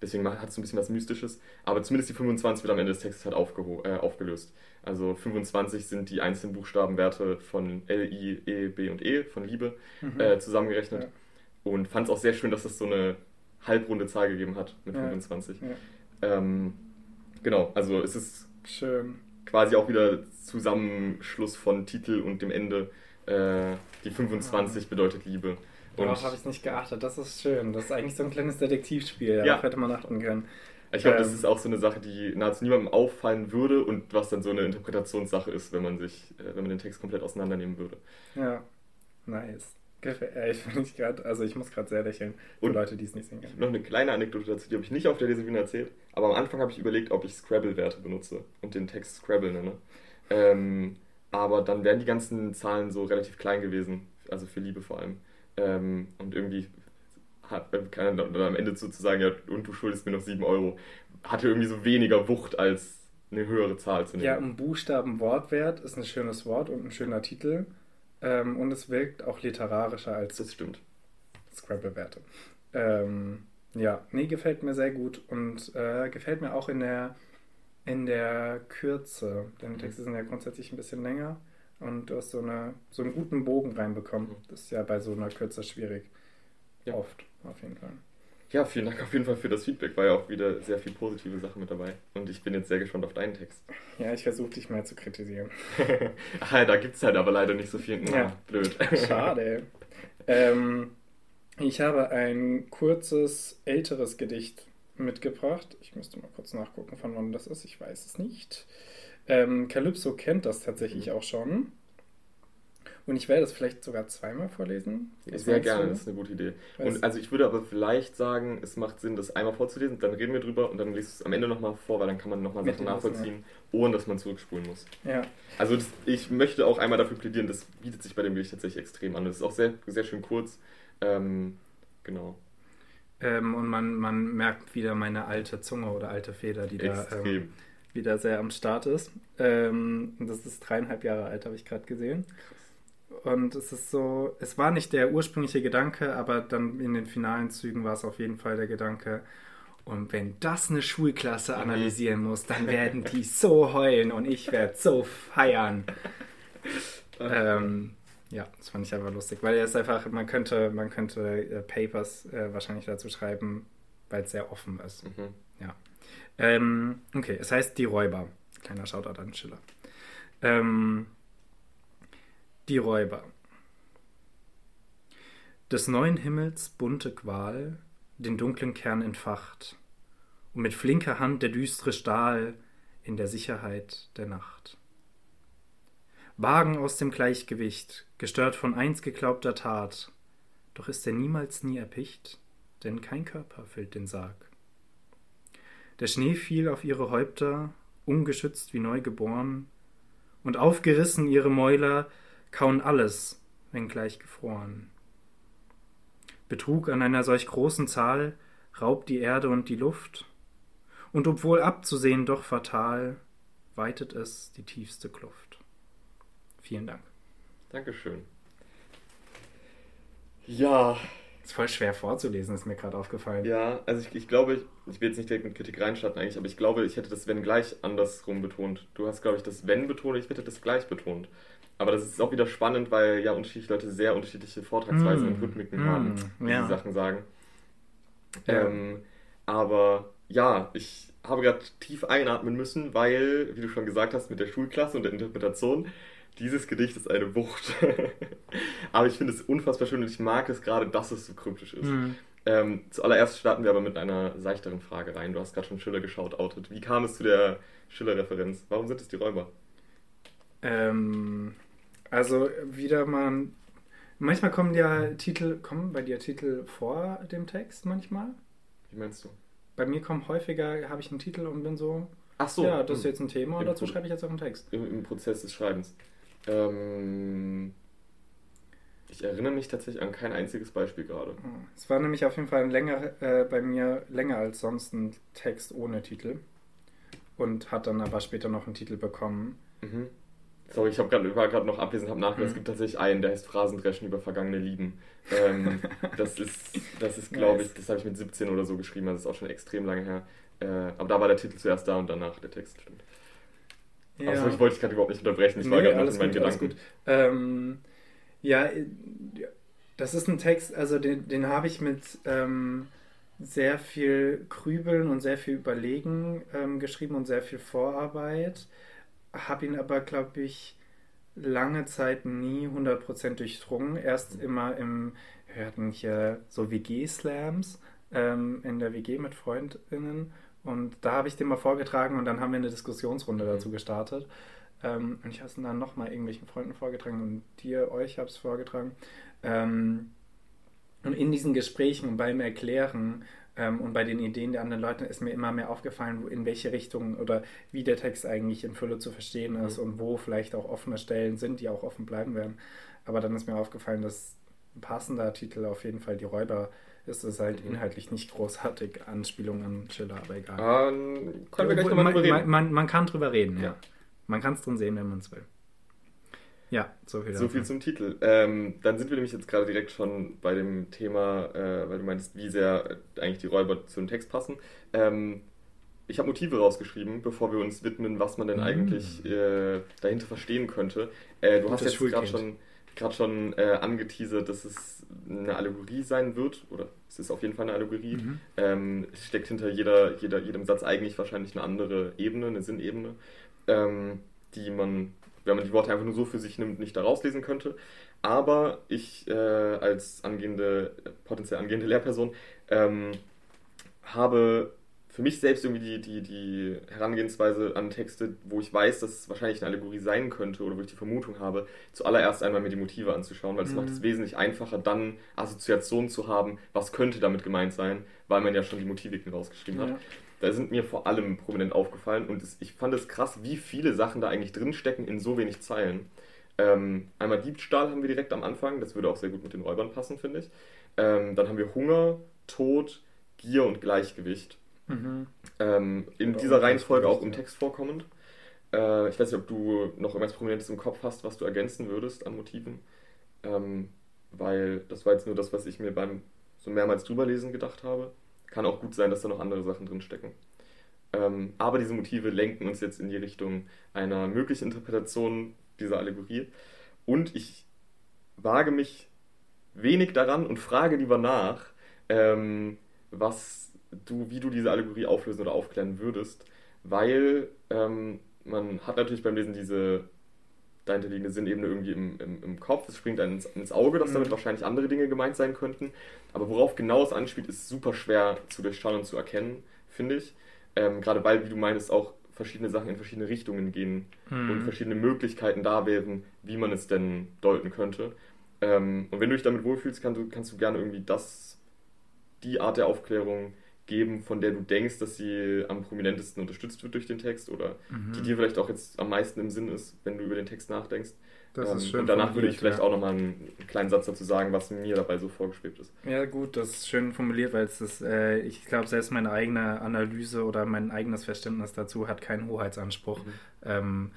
Deswegen hat es ein bisschen was Mystisches. Aber zumindest die fünfundzwanzig wird am Ende des Textes halt aufgeho- äh, aufgelöst. Also fünfundzwanzig sind die einzelnen Buchstabenwerte von L, I, E, B und E, von Liebe, Mhm. äh, zusammengerechnet. Ja. Und fand es auch sehr schön, dass es so eine halbrunde Zahl gegeben hat mit Ja. fünfundzwanzig. Ja. Ähm, genau, also es ist Schön. quasi auch wieder Zusammenschluss von Titel und dem Ende. Äh, die fünfundzwanzig bedeutet Liebe. Und Darauf habe ich nicht geachtet. Das ist schön. Das ist eigentlich so ein kleines Detektivspiel. Ja. Darauf hätte man achten können. ich glaube, das ähm, ist auch so eine Sache, die nahezu niemandem auffallen würde und was dann so eine Interpretationssache ist, wenn man sich, äh, wenn man den Text komplett auseinandernehmen würde. Ja, nice. Gefällt äh, ich finde ich gerade, also ich muss gerade sehr lächeln für Und- Leute, die es nicht sehen Ich können. habe noch eine kleine Anekdote dazu, die habe ich nicht auf der Lesebühne erzählt, aber am Anfang habe ich überlegt, ob ich Scrabble-Werte benutze und den Text Scrabble nenne. Ähm, aber dann wären die ganzen Zahlen so relativ klein gewesen, also für Liebe vor allem. Ähm, und irgendwie hat kann dann am Ende sozusagen, ja, und du schuldest mir noch sieben Euro, hatte irgendwie so weniger Wucht als eine höhere Zahl zu nehmen. Ja, ein Buchstaben-Wortwert ist ein schönes Wort und ein schöner Titel. Ähm, und es wirkt auch literarischer als Das stimmt. Scrabble-Werte. Ähm, ja, nee, gefällt mir sehr gut und äh, gefällt mir auch in der, in der Kürze. Deine Texte sind ja grundsätzlich ein bisschen länger und du hast so, eine, so einen guten Bogen reinbekommen. Mhm. Das ist ja bei so einer Kürze schwierig. Ja. Oft, auf jeden Fall. Ja, vielen Dank auf jeden Fall für das Feedback. War ja auch wieder sehr viel positive Sachen mit dabei. Und ich bin jetzt sehr gespannt auf deinen Text. Ja, ich versuche dich mehr zu kritisieren. ah, da gibt es halt aber leider nicht so viel. Na, Ja. blöd. Schade. ähm, ich habe ein kurzes, älteres Gedicht mitgebracht. Ich müsste mal kurz nachgucken, von wann das ist. Ich weiß es nicht. Ähm, Calypso kennt das tatsächlich Mhm. auch schon. Und ich werde es vielleicht sogar zweimal vorlesen. Was Sehr meinst gerne, du? das ist eine gute Idee. Weiß- Und also ich würde aber vielleicht sagen, es macht Sinn, das einmal vorzulesen, dann reden wir drüber und dann liest du es am Ende nochmal vor, weil dann kann man nochmal Mit Sachen dem Wissen, nachvollziehen, ohne dass man zurückspulen muss. Ja, Also das, ich möchte auch einmal dafür plädieren, das bietet sich bei dem Gedicht tatsächlich extrem an. Das ist auch sehr, sehr schön kurz. Ähm, genau. ähm, und man, man merkt wieder meine alte Zunge oder alte Feder, die da Extrem. ähm, wieder sehr am Start ist. Ähm, und das ist dreieinhalb Jahre alt, habe ich gerade gesehen. Und es ist so, es war nicht der ursprüngliche Gedanke, aber dann in den finalen Zügen war es auf jeden Fall der Gedanke. Und wenn das eine Schulklasse Mhm. analysieren muss, dann werden die so heulen und ich werde so feiern. ähm, ja, das fand ich einfach lustig, weil er ist einfach, man könnte, man könnte äh, Papers äh, wahrscheinlich dazu schreiben, weil es sehr offen ist. Mhm. Ähm, okay, es heißt Die Räuber. Kleiner Shoutout an Schiller. Ähm, Die Räuber. Des neuen Himmels bunte Qual den dunklen Kern entfacht und mit flinker Hand der düstre Stahl in der Sicherheit der Nacht. Wagen aus dem Gleichgewicht, gestört von einst geglaubter Tat, doch ist er niemals nie erpicht, denn kein Körper füllt den Sarg. Der Schnee fiel auf ihre Häupter, ungeschützt wie neugeboren, und aufgerissen ihre Mäuler kauen alles, wenngleich gefroren. Betrug an einer solch großen Zahl raubt die Erde und die Luft, und obwohl abzusehen doch fatal, weitet es die tiefste Kluft. Vielen Dank. Dankeschön. Ja, Ist voll schwer vorzulesen, ist mir gerade aufgefallen. ja, also ich, ich glaube, ich, ich will jetzt nicht direkt mit Kritik reinstarten eigentlich, aber ich glaube, ich hätte das Wenn gleich andersrum betont. Du hast, glaube ich, das Wenn betont, ich hätte das gleich betont. Aber das ist auch wieder spannend, weil ja unterschiedliche Leute sehr unterschiedliche Vortragsweisen Mm, und Rhythmiken mm, haben, wie ja. sie Sachen sagen. Ja. Ähm, aber ja, ich habe gerade tief einatmen müssen, weil, wie du schon gesagt hast, mit der Schulklasse und der Interpretation, dieses Gedicht ist eine Wucht. Aber ich finde es unfassbar schön und ich mag es gerade, dass es so kryptisch ist. Hm. Ähm, zuallererst starten wir aber mit einer seichteren Frage rein. Du hast gerade schon Schiller geschaut, outet. Wie kam es zu der Schiller-Referenz? Warum sind es die Räuber? Ähm, also wieder mal. Manchmal kommen ja Titel, kommen bei dir Titel vor dem Text manchmal? Wie meinst du? Bei mir kommen häufiger, habe ich einen Titel und bin so, Ach so, ja, das ist hm, jetzt ein Thema und Im dazu Pro- schreibe ich jetzt auch einen Text. im, im Prozess des Schreibens. Ähm, ich erinnere mich tatsächlich an kein einziges Beispiel gerade. Hm. Es war nämlich auf jeden Fall ein länger, äh, bei mir länger als sonst ein Text ohne Titel und hat dann aber später noch einen Titel bekommen. Mhm. Sorry, ich hab grad, war gerade noch abwesend, habe nachgedacht, es Mhm. gibt tatsächlich einen, der heißt Phrasendreschen über vergangene Lieben. Ähm, das ist, das ist glaube ich, Nice. das habe ich mit siebzehn oder so geschrieben, das ist auch schon extrem lange her. Äh, aber da war der Titel zuerst da und danach der Text, stimmt. Aber sorry, Ja. ich wollte dich gerade überhaupt nicht unterbrechen, ich war Nee, gerade noch in alles meinen gut, alles Gedanken. gut. Ähm, ja, äh, ja, das ist ein Text, also den, den habe ich mit ähm, sehr viel Grübeln und sehr viel Überlegen ähm, geschrieben und sehr viel Vorarbeit. Habe ihn aber, glaube ich, lange Zeit nie hundert Prozent durchdrungen. Erst immer im, wir hatten hier so W G-Slams ähm, in der W G mit FreundInnen und da habe ich den mal vorgetragen und dann haben wir eine Diskussionsrunde Mhm. dazu gestartet. Ähm, und ich habe es dann nochmal irgendwelchen Freunden vorgetragen und dir, euch habe es vorgetragen. Ähm, und in diesen Gesprächen und beim Erklären ähm, und bei den Ideen der anderen Leute ist mir immer mehr aufgefallen, in welche Richtung oder wie der Text eigentlich in Fülle zu verstehen ist Mhm. und wo vielleicht auch offene Stellen sind, die auch offen bleiben werden. Aber dann ist mir aufgefallen, dass ein passender Titel auf jeden Fall Die Räuber ist. Es ist halt Mhm. inhaltlich nicht großartig Anspielung an Schiller, aber egal. Ähm, können wir gleich Obwohl, nochmal drüber man, man, reden. man, man kann drüber reden, Ja. ja. Man kann es drin sehen, wenn man es will. Ja, so viel So viel dazu. zum Titel. Ähm, dann sind wir nämlich jetzt gerade direkt schon bei dem Thema, äh, weil du meinst, wie sehr äh, eigentlich die Räuber zu dem Text passen. Ähm, ich habe Motive rausgeschrieben, bevor wir uns widmen, was man denn eigentlich Mm, äh, dahinter verstehen könnte. Äh, du hast gutes jetzt gerade Schulkind. schon, gerade schon äh, angeteasert, dass es eine Allegorie sein wird, oder es ist auf jeden Fall eine Allegorie. Mhm. Ähm, es steckt hinter jeder, jeder, jedem Satz eigentlich wahrscheinlich eine andere Ebene, eine Sinnebene, ähm, die man, wenn man die Worte einfach nur so für sich nimmt, nicht daraus lesen könnte. Aber ich äh, als angehende, potenziell angehende Lehrperson ähm, habe für mich selbst irgendwie die, die, die Herangehensweise an Texte, wo ich weiß, dass es wahrscheinlich eine Allegorie sein könnte oder wo ich die Vermutung habe, zuallererst einmal mir die Motive anzuschauen, weil das macht es Mhm. wesentlich einfacher, dann Assoziationen zu haben, was könnte damit gemeint sein, weil man ja schon die Motiviken rausgeschrieben hat. Ja. Da sind mir vor allem prominent aufgefallen und es, ich fand es krass, wie viele Sachen da eigentlich drinstecken in so wenig Zeilen. Ähm, einmal Diebstahl haben wir direkt am Anfang, das würde auch sehr gut mit den Räubern passen, finde ich. Ähm, dann haben wir Hunger, Tod, Gier und Gleichgewicht. Mhm. Ähm, in Oder dieser Reihenfolge auch Ungleichgewicht, im ja. Text vorkommend. Äh, ich weiß nicht, ob du noch irgendwas Prominentes im Kopf hast, was du ergänzen würdest an Motiven. Ähm, weil das war jetzt nur das, was ich mir beim so mehrmals drüberlesen gedacht habe. Kann auch gut sein, dass da noch andere Sachen drinstecken. Ähm, aber diese Motive lenken uns jetzt in die Richtung einer möglichen Interpretation dieser Allegorie. Und ich wage mich wenig daran und frage lieber nach, ähm, was du, wie du diese Allegorie auflösen oder aufklären würdest, weil ähm, man hat natürlich beim Lesen diese dahinterliegende Sinnebene irgendwie im, im, im Kopf, es springt einem ins, ins Auge, dass damit Mhm. wahrscheinlich andere Dinge gemeint sein könnten, aber worauf genau es anspielt, ist super schwer zu durchschauen und zu erkennen, finde ich. Ähm, gerade weil, wie du meinst, auch verschiedene Sachen in verschiedene Richtungen gehen und Mhm. verschiedene Möglichkeiten da wären, wie man es denn deuten könnte. Ähm, und wenn du dich damit wohlfühlst, kannst du, kannst du gerne irgendwie das, die Art der Aufklärung geben, von der du denkst, dass sie am prominentesten unterstützt wird durch den Text oder die Mhm. dir vielleicht auch jetzt am meisten im Sinn ist, wenn du über den Text nachdenkst. Das ist Ähm, und schön danach würde ich formuliert, vielleicht ja. auch nochmal einen kleinen Satz dazu sagen, was mir dabei so vorgeschwebt ist. Ja, gut, das ist schön formuliert, weil es ist, äh, ich glaube, selbst meine eigene Analyse oder mein eigenes Verständnis dazu hat keinen Hoheitsanspruch. Mhm. Ähm,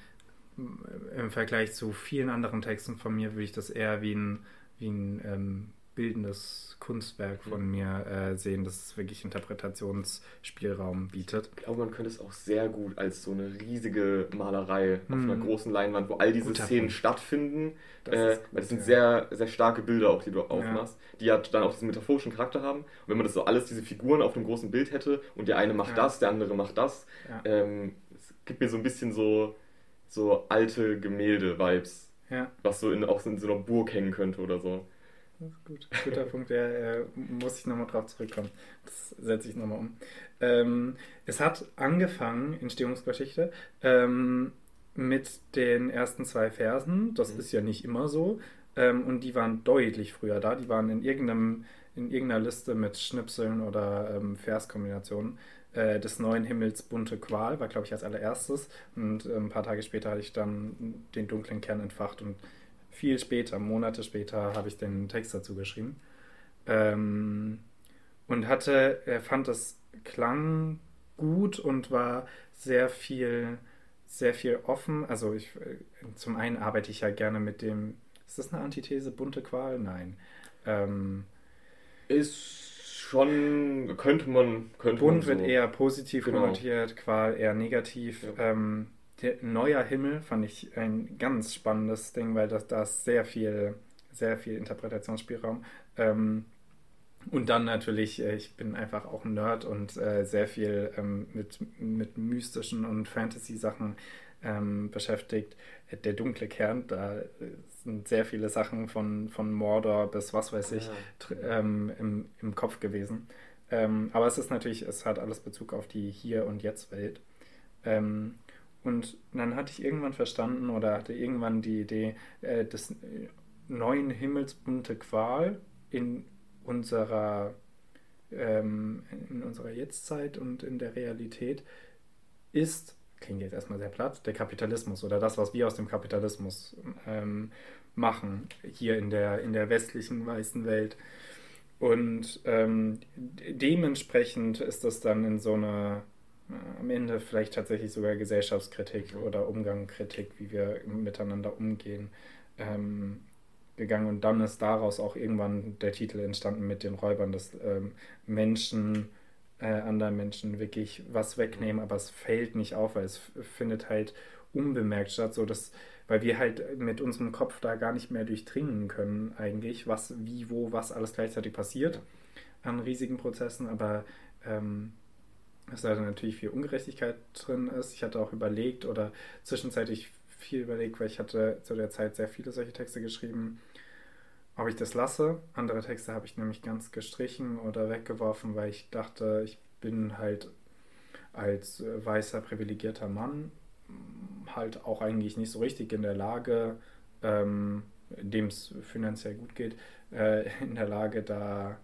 Im Vergleich zu vielen anderen Texten von mir würde ich das eher wie ein, wie ein ähm, bildendes Kunstwerk Mhm. von mir äh, sehen, das es wirklich Interpretationsspielraum bietet. Ich glaube, man könnte es auch sehr gut als so eine riesige Malerei auf einer Hm, großen Leinwand, wo all diese guter Szenen Punkt. stattfinden, Das äh, ist weil das gut, sind ja. sehr, sehr starke Bilder auch, die du Ja, aufmachst, die ja dann auch diesen metaphorischen Charakter haben. Und wenn man das so alles, diese Figuren auf einem großen Bild hätte und der eine macht ja, das, der andere macht das, ja, ähm, es gibt mir so ein bisschen so, so alte Gemälde-Vibes, ja. was so in, auch so in so einer Burg hängen könnte oder so. Das ist gut. Guter Punkt, ja, äh, muss ich nochmal drauf zurückkommen. Das setze ich nochmal um. Ähm, es hat angefangen, Entstehungsgeschichte, ähm, mit den ersten zwei Versen. Das Mhm. ist ja nicht immer so. Ähm, und die waren deutlich früher da. Die waren in irgendeinem, in irgendeiner Liste mit Schnipseln oder ähm, Verskombinationen. Äh, des neuen Himmels bunte Qual war, glaube ich, als allererstes. Und äh, ein paar Tage später hatte ich dann den dunklen Kern entfacht und viel später, Monate später, habe ich den Text dazu geschrieben. Ähm, und hatte, er fand, es klang gut und war sehr viel sehr viel offen. Also ich, zum einen arbeite ich ja gerne mit dem, ist das eine Antithese, bunte Qual? Nein. Ähm, Ist schon, könnte man, könnte man Bunt so. wird eher positiv Genau. konnotiert, Qual eher negativ. Ja. Ähm, der Neuer Himmel fand ich ein ganz spannendes Ding, weil das, da ist sehr viel, sehr viel Interpretationsspielraum. Ähm, und dann natürlich, äh, ich bin einfach auch ein Nerd und äh, sehr viel ähm, mit, mit mystischen und Fantasy-Sachen ähm, beschäftigt. Der dunkle Kern, da äh, sind sehr viele Sachen von, von Mordor bis was weiß ich Ja. tr- ähm, im, im Kopf gewesen. Ähm, aber es ist natürlich, es hat alles Bezug auf die Hier- und Jetzt-Welt. Ähm, und dann hatte ich irgendwann verstanden oder hatte irgendwann die Idee, äh, des äh, neuen Himmels bunte Qual in unserer, ähm, in unserer Jetztzeit und in der Realität ist, klingt jetzt erstmal sehr platt, der Kapitalismus oder das, was wir aus dem Kapitalismus ähm, machen, hier in der, in der westlichen weißen Welt. Und ähm, dementsprechend ist das dann in so einer, äh, am Ende vielleicht tatsächlich sogar Gesellschaftskritik oder Umgangskritik, wie wir miteinander umgehen, ähm, gegangen. Und dann ist daraus auch irgendwann der Titel entstanden mit den Räubern, dass ähm, Menschen äh, anderen Menschen wirklich was wegnehmen, aber es fällt nicht auf, weil es f- findet halt unbemerkt statt, so dass, weil wir halt mit unserem Kopf da gar nicht mehr durchdringen können eigentlich, was, wie, wo, was alles gleichzeitig passiert an riesigen Prozessen, aber ähm, dass da natürlich viel Ungerechtigkeit drin ist. Ich hatte auch überlegt oder zwischenzeitlich viel überlegt, weil ich hatte zu der Zeit sehr viele solche Texte geschrieben, ob ich das lasse. Andere Texte habe ich nämlich ganz gestrichen oder weggeworfen, weil ich dachte, ich bin halt als äh, weißer, privilegierter Mann mh, halt auch eigentlich nicht so richtig in der Lage, ähm, dem es finanziell gut geht, äh, in der Lage, da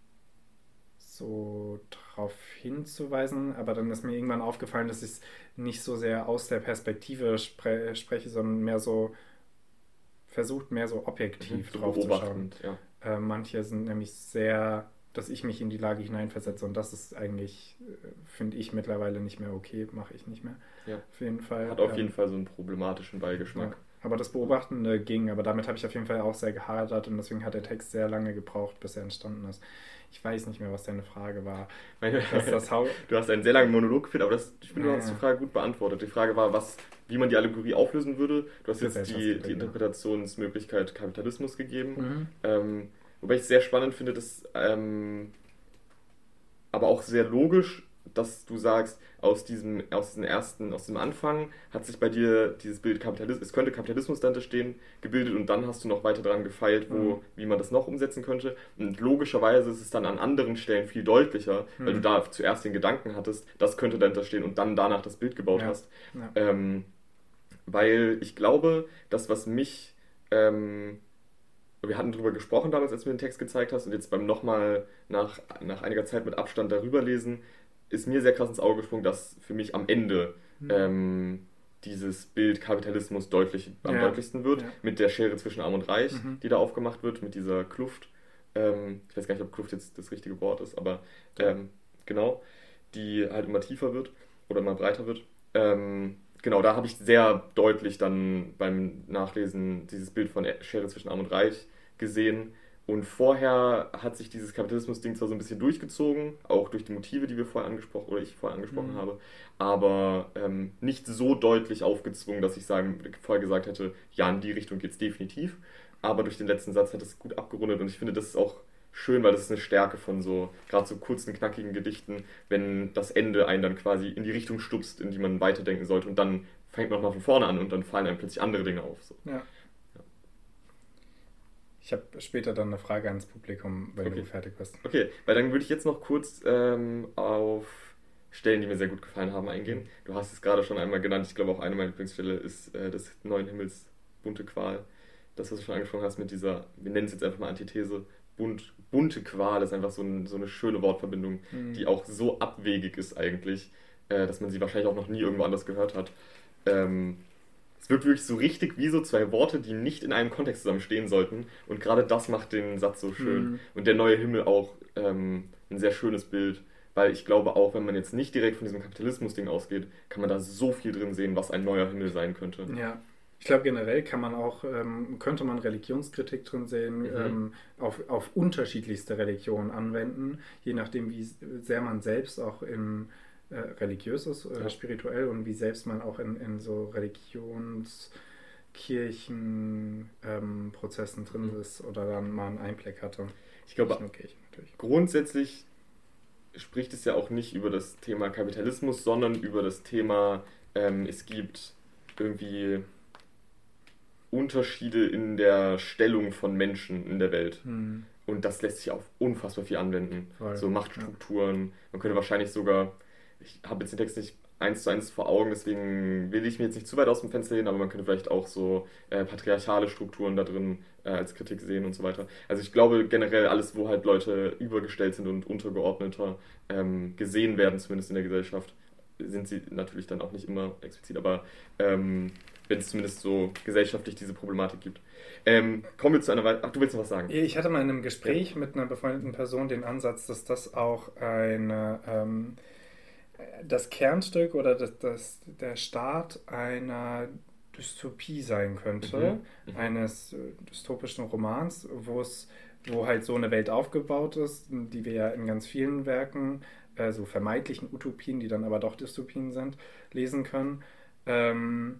so drauf hinzuweisen. Aber dann ist mir irgendwann aufgefallen, dass ich es nicht so sehr aus der Perspektive spre spreche, sondern mehr so versucht, mehr so objektiv So drauf zu schauen. beobachtend, ja. Äh, manche sind nämlich sehr, dass ich mich in die Lage hineinversetze und das ist eigentlich, äh, finde ich mittlerweile nicht mehr okay, mache ich nicht mehr. Ja. Auf jeden Fall. Hat auf ähm, jeden Fall so einen problematischen Beigeschmack. ja. Aber das Beobachtende ging, aber damit habe ich auf jeden Fall auch sehr gehadert und deswegen hat der Text sehr lange gebraucht, bis er entstanden ist. Ich weiß nicht mehr, was deine Frage war. Meine, Das, das Hau du hast einen sehr langen Monolog geführt, aber das, ich finde, du Ja. hast die Frage gut beantwortet. Die Frage war, was, wie man die Allegorie auflösen würde. Du hast jetzt die, Gesellschaftskritik, die ja. Interpretationsmöglichkeit Kapitalismus gegeben. Mhm. Ähm, wobei ich es sehr spannend finde, dass ähm, aber auch sehr logisch, dass du sagst, aus diesem, aus diesem ersten, aus dem Anfang hat sich bei dir dieses Bild Kapitalismus, es könnte Kapitalismus dahinter stehen, gebildet und dann hast du noch weiter dran gefeilt, wo, Mhm. wie man das noch umsetzen könnte. Und logischerweise ist es dann an anderen Stellen viel deutlicher, weil du Mhm. da zuerst den Gedanken hattest, das könnte dahinter stehen und dann danach das Bild gebaut Ja. hast. Ja. Ähm, weil ich glaube, das, was mich, ähm, wir hatten darüber gesprochen damals, als du mir den Text gezeigt hast und jetzt beim nochmal nach, nach einiger Zeit mit Abstand darüber lesen, ist mir sehr krass ins Auge gesprungen, dass für mich am Ende Mhm. ähm, dieses Bild Kapitalismus deutlich, am Ja. deutlichsten wird, Ja. mit der Schere zwischen Arm und Reich, Mhm. die da aufgemacht wird, mit dieser Kluft. Ähm, ich weiß gar nicht, ob Kluft jetzt das richtige Wort ist, aber ähm, genau, die halt immer tiefer wird oder immer breiter wird. Ähm, genau, da habe ich sehr deutlich dann beim Nachlesen dieses Bild von Schere zwischen Arm und Reich gesehen. Und vorher hat sich dieses Kapitalismus-Ding zwar so ein bisschen durchgezogen, auch durch die Motive, die wir vorher angesprochen oder ich vorher angesprochen Mhm. habe, aber ähm, nicht so deutlich aufgezwungen, dass ich sagen, vorher gesagt hätte, ja, in die Richtung geht es definitiv. Aber durch den letzten Satz hat es gut abgerundet und ich finde, das ist auch schön, weil das ist eine Stärke von so, gerade so kurzen, knackigen Gedichten, wenn das Ende einen dann quasi in die Richtung stupst, in die man weiterdenken sollte und dann fängt man nochmal von vorne an und dann fallen einem plötzlich andere Dinge auf. So. Ja. Ich habe später dann eine Frage ans Publikum, wenn Okay. du fertig bist. Okay, weil dann würde ich jetzt noch kurz ähm, auf Stellen, die mir sehr gut gefallen haben, eingehen. Du hast es gerade schon einmal genannt. Ich glaube, auch eine meiner Lieblingsstelle ist äh, des neuen Himmels bunte Qual. Das, was du schon angesprochen hast mit dieser, wir nennen es jetzt einfach mal Antithese, bunt, bunte Qual ist einfach so, ein, so eine schöne Wortverbindung, Mhm. die auch so abwegig ist eigentlich, äh, dass man sie wahrscheinlich auch noch nie irgendwo anders gehört hat. Ähm, es wirkt wirklich so richtig wie so zwei Worte, die nicht in einem Kontext zusammen stehen sollten. Und gerade das macht den Satz so schön. Mhm. Und der neue Himmel auch ähm, ein sehr schönes Bild, weil ich glaube auch, wenn man jetzt nicht direkt von diesem Kapitalismus-Ding ausgeht, kann man da so viel drin sehen, was ein neuer Himmel sein könnte. Ja. Ich glaube, generell kann man auch, ähm, könnte man Religionskritik drin sehen, Mhm. ähm, auf, auf unterschiedlichste Religionen anwenden, je nachdem, wie sehr man selbst auch in äh, religiös ist, äh, Ja. spirituell und wie selbst man auch in, in so Religionskirchenprozessen ähm, drin Mhm. ist oder dann mal einen Einblick hatte. Ich glaube, Nicht nur Kirchen natürlich. grundsätzlich spricht es ja auch nicht über das Thema Kapitalismus, sondern über das Thema, ähm, es gibt irgendwie Unterschiede in der Stellung von Menschen in der Welt. Hm, Und das lässt sich auf unfassbar viel anwenden. voll. So Machtstrukturen. Man könnte wahrscheinlich sogar, ich habe jetzt den Text nicht eins zu eins vor Augen, deswegen will ich mir jetzt nicht zu weit aus dem Fenster lehnen, aber man könnte vielleicht auch so äh, patriarchale Strukturen da drin äh, als Kritik sehen und so weiter. Also ich glaube generell alles, wo halt Leute übergestellt sind und untergeordneter ähm, gesehen werden, zumindest in der Gesellschaft, sind sie natürlich dann auch nicht immer explizit, aber ähm, wenn es zumindest so gesellschaftlich diese Problematik gibt. Ähm, kommen wir zu einer weiteren. Ach, du willst noch was sagen? Ich hatte mal in einem Gespräch mit einer befreundeten Person den Ansatz, dass das auch eine, ähm, das Kernstück oder das, das, der Start einer Dystopie sein könnte, Mhm. Mhm. eines äh, dystopischen Romans, wo es, wo halt so eine Welt aufgebaut ist, die wir ja in ganz vielen Werken, äh, so vermeintlichen Utopien, die dann aber doch Dystopien sind, lesen können. Ähm,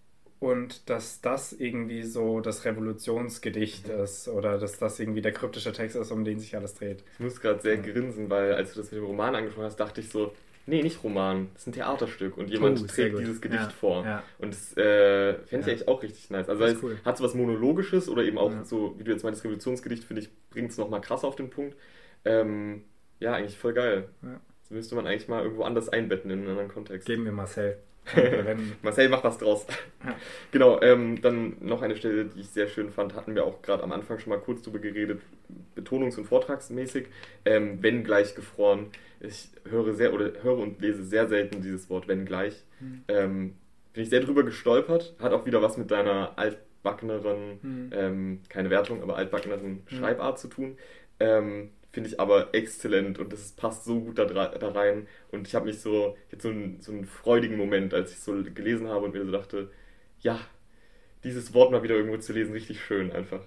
Und dass das irgendwie so das Revolutionsgedicht Mhm. ist oder dass das irgendwie der kryptische Text ist, um den sich alles dreht. Ich muss gerade sehr Ja. grinsen, weil als du das mit dem Roman angesprochen hast, dachte ich so, nee, nicht Roman, das ist ein Theaterstück und jemand Oh, sehr trägt gut. dieses Gedicht Ja, vor. ja. Und das äh, fände ich Ja. eigentlich auch richtig nice. Also Das ist es cool. hat so was Monologisches oder eben auch Ja. so, wie du jetzt meinst, Revolutionsgedicht, finde ich, bringt es nochmal krass auf den Punkt. Ähm, ja, eigentlich voll geil. Ja. Das müsste man eigentlich mal irgendwo anders einbetten in einen anderen Kontext. Geben wir Marcel. Ja, wenn, Marcel, mach was draus. Ja. Genau, ähm, dann noch eine Stelle, die ich sehr schön fand, hatten wir auch gerade am Anfang schon mal kurz drüber geredet, betonungs- und vortragsmäßig, ähm, wenn gleich gefroren. Ich höre sehr oder höre und lese sehr selten dieses Wort wenn gleich. Hm. Ähm, bin ich sehr drüber gestolpert, hat auch wieder was mit deiner altbackeneren, Hm. ähm, keine Wertung, aber altbackeneren Hm. Schreibart zu tun. Ähm, Finde ich aber exzellent und das passt so gut da, dra- da rein. Und ich habe mich so, jetzt so einen, so einen freudigen Moment, als ich so gelesen habe und mir so dachte, ja, dieses Wort mal wieder irgendwo zu lesen, richtig schön einfach.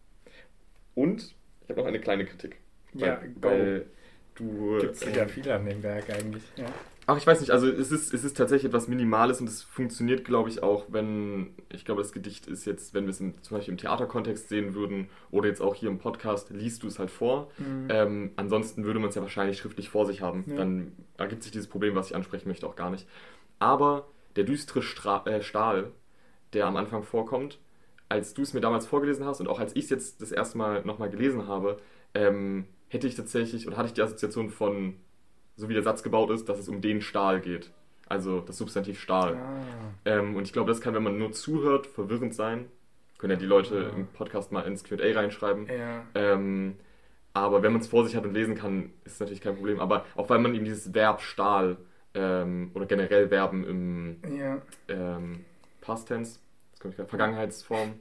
Und ich habe noch eine kleine Kritik. Ja, weil, go. weil du. Gibt es ja viel an dem Werk eigentlich. Ja. Ach, ich weiß nicht, also es ist, es ist tatsächlich etwas Minimales und es funktioniert, glaube ich, auch, wenn, ich glaube, das Gedicht ist jetzt, wenn wir es im, zum Beispiel im Theaterkontext sehen würden oder jetzt auch hier im Podcast, liest du es halt vor. Mhm. Ähm, ansonsten würde man es ja wahrscheinlich schriftlich vor sich haben. Ja. Dann ergibt sich dieses Problem, was ich ansprechen möchte, auch gar nicht. Aber der düstere Stra äh, Stahl, der am Anfang vorkommt, als du es mir damals vorgelesen hast und auch als ich es jetzt das erste Mal nochmal gelesen habe, ähm, hätte ich tatsächlich, oder hatte ich die Assoziation von, so wie der Satz gebaut ist, dass es um den Stahl geht. Also das Substantiv Stahl. Ah. Ähm, und ich glaube, das kann, wenn man nur zuhört, verwirrend sein. Können ja die Leute im Podcast mal ins Q und A reinschreiben. Ja. Ähm, aber wenn man es vor sich hat und lesen kann, ist es natürlich kein Problem. Aber auch weil man eben dieses Verb Stahl ähm, oder generell Verben im Ja. ähm, Past Tense, das kommt gerade, Vergangenheitsform,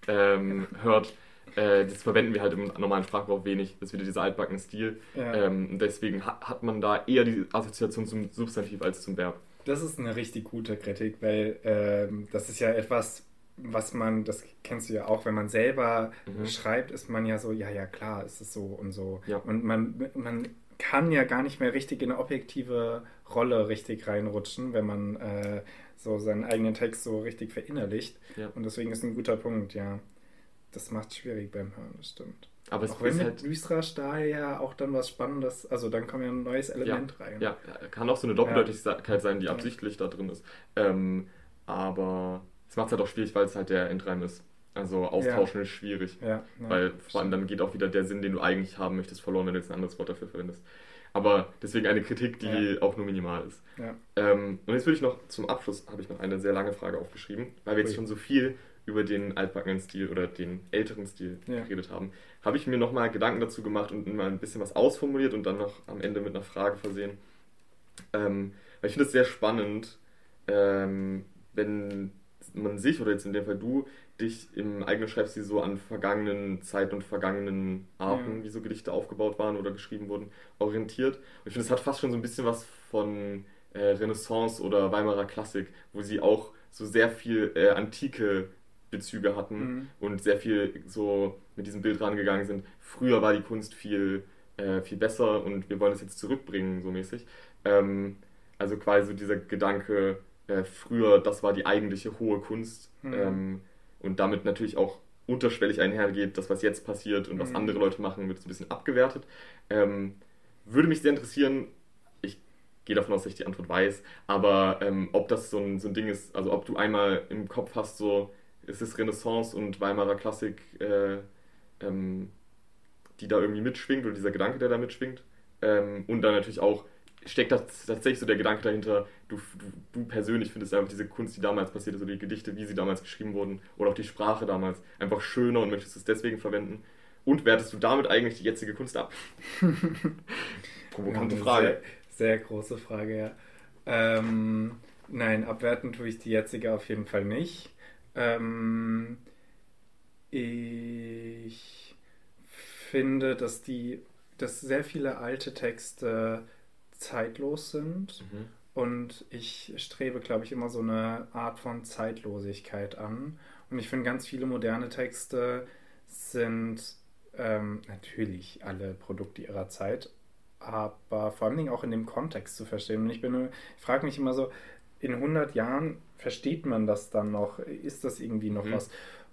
ähm, hört, äh, das verwenden wir halt im normalen Sprachgebrauch wenig. Das ist wieder dieser altbackene Stil. Ja. Ähm, deswegen hat, hat man da eher die Assoziation zum Substantiv als zum Verb. Das ist eine richtig gute Kritik, weil ähm, das ist ja etwas, was man, das kennst du ja auch, wenn man selber Mhm. schreibt, ist man ja so, ja, ja, klar, ist es so und so. Ja. Und man, man kann ja gar nicht mehr richtig in eine objektive Rolle richtig reinrutschen, wenn man äh, so seinen eigenen Text so richtig verinnerlicht. Ja. Und deswegen ist ein guter Punkt, ja. Das macht es schwierig beim Hören, das stimmt. Aber es Auch wenn ist mit halt, düsterer Stahl ja auch dann was Spannendes, also dann kommt ja ein neues Element rein. ja, kann auch so eine Doppeldeutigkeit sein, die Ja. absichtlich da drin ist. Ähm, aber es macht es halt auch schwierig, weil es halt der Endreim ist. Also austauschen ist schwierig. Ja, ja, Weil vor allem dann geht auch wieder der Sinn, den du eigentlich haben möchtest, verloren, wenn du jetzt ein anderes Wort dafür verwendest. Aber deswegen eine Kritik, die Ja. auch nur minimal ist. ja. Ähm, und jetzt würde ich noch, zum Abschluss habe ich noch eine sehr lange Frage aufgeschrieben, weil wir jetzt Ui. schon so viel über den altbackenen Stil oder den älteren Stil Ja. geredet haben, habe ich mir nochmal Gedanken dazu gemacht und mal ein bisschen was ausformuliert und dann noch am Ende mit einer Frage versehen. Ähm, weil ich finde es sehr spannend, ähm, wenn man sich, oder jetzt in dem Fall du, dich im eigenen Schreibstil so an vergangenen Zeiten und vergangenen Arten, Ja. wie so Gedichte aufgebaut waren oder geschrieben wurden, orientiert. Und ich finde, es hat fast schon so ein bisschen was von äh, Renaissance oder Weimarer Klassik, wo sie auch so sehr viel äh, antike Bezüge hatten Mhm. und sehr viel so mit diesem Bild rangegangen sind. Früher war die Kunst viel, äh, viel besser und wir wollen es jetzt zurückbringen, so mäßig. Ähm, also quasi so dieser Gedanke, äh, früher, das war die eigentliche hohe Kunst, Mhm. ähm, und damit natürlich auch unterschwellig einhergeht, das, was jetzt passiert und was Mhm. andere Leute machen, wird so ein bisschen abgewertet. Ähm, würde mich sehr interessieren, ich gehe davon aus, dass ich die Antwort weiß, aber ähm, ob das so ein, so ein Ding ist, also ob du einmal im Kopf hast, so, ist es Renaissance und Weimarer Klassik, äh, ähm, die da irgendwie mitschwingt oder dieser Gedanke, der da mitschwingt. Ähm, und dann natürlich auch, steckt das tatsächlich so der Gedanke dahinter, du, du, du persönlich findest einfach diese Kunst, die damals passiert ist, oder die Gedichte, wie sie damals geschrieben wurden, oder auch die Sprache damals, einfach schöner und möchtest es deswegen verwenden. Und wertest du damit eigentlich die jetzige Kunst ab? Provokante Eine Frage. Sehr, sehr große Frage, ja. Ähm, nein, abwerten tue ich die jetzige auf jeden Fall nicht. Ähm, ich finde, dass die, dass sehr viele alte Texte zeitlos sind Mhm. und ich strebe, glaube ich, immer so eine Art von Zeitlosigkeit an. Und ich finde, ganz viele moderne Texte sind ähm, natürlich alle Produkte ihrer Zeit, aber vor allen Dingen auch in dem Kontext zu verstehen. Und ich bin, ich frage mich immer so, in hundert Jahren versteht man das dann noch? Ist das irgendwie noch Mhm. was?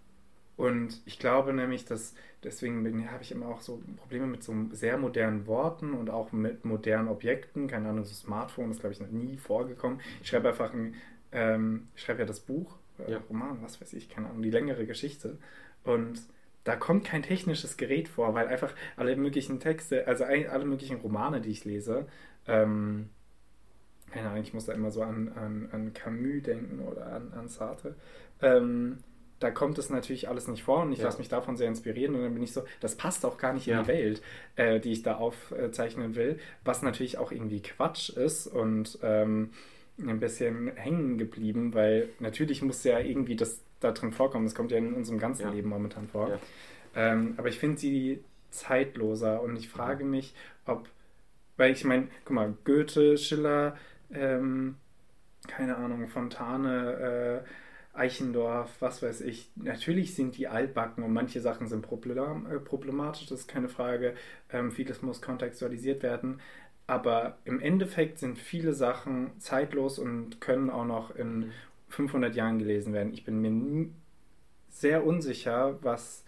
Und ich glaube nämlich, dass deswegen bin, habe ich immer auch so Probleme mit so sehr modernen Worten und auch mit modernen Objekten. Keine Ahnung, so Smartphone ist, glaube ich, noch nie vorgekommen. Ich schreibe einfach ein, ähm, ich schreibe ja das Buch, äh, Ja. Roman, was weiß ich, keine Ahnung, die längere Geschichte. Und da kommt kein technisches Gerät vor, weil einfach alle möglichen Texte, also ein- alle möglichen Romane, die ich lese, ähm, keine Ahnung, ich muss da immer so an, an, an Camus denken oder an, an Sartre. Ähm, da kommt es natürlich alles nicht vor und ich Ja. lasse mich davon sehr inspirieren und dann bin ich so, das passt auch gar nicht in Ja. die Welt, äh, die ich da aufzeichnen will, was natürlich auch irgendwie Quatsch ist und ähm, ein bisschen hängen geblieben, weil natürlich muss ja irgendwie das da drin vorkommen, das kommt ja in unserem ganzen Ja. Leben momentan vor. Ja. Ähm, aber ich finde sie zeitloser und ich frage mich, ob, weil ich meine, guck mal, Goethe, Schiller, ähm, keine Ahnung, Fontane, äh, Eichendorff, was weiß ich. Natürlich sind die altbacken und manche Sachen sind problem, äh, problematisch, das ist keine Frage. Ähm, vieles muss kontextualisiert werden. Aber im Endeffekt sind viele Sachen zeitlos und können auch noch in Mhm. fünfhundert Jahren gelesen werden. Ich bin mir nie sehr unsicher, was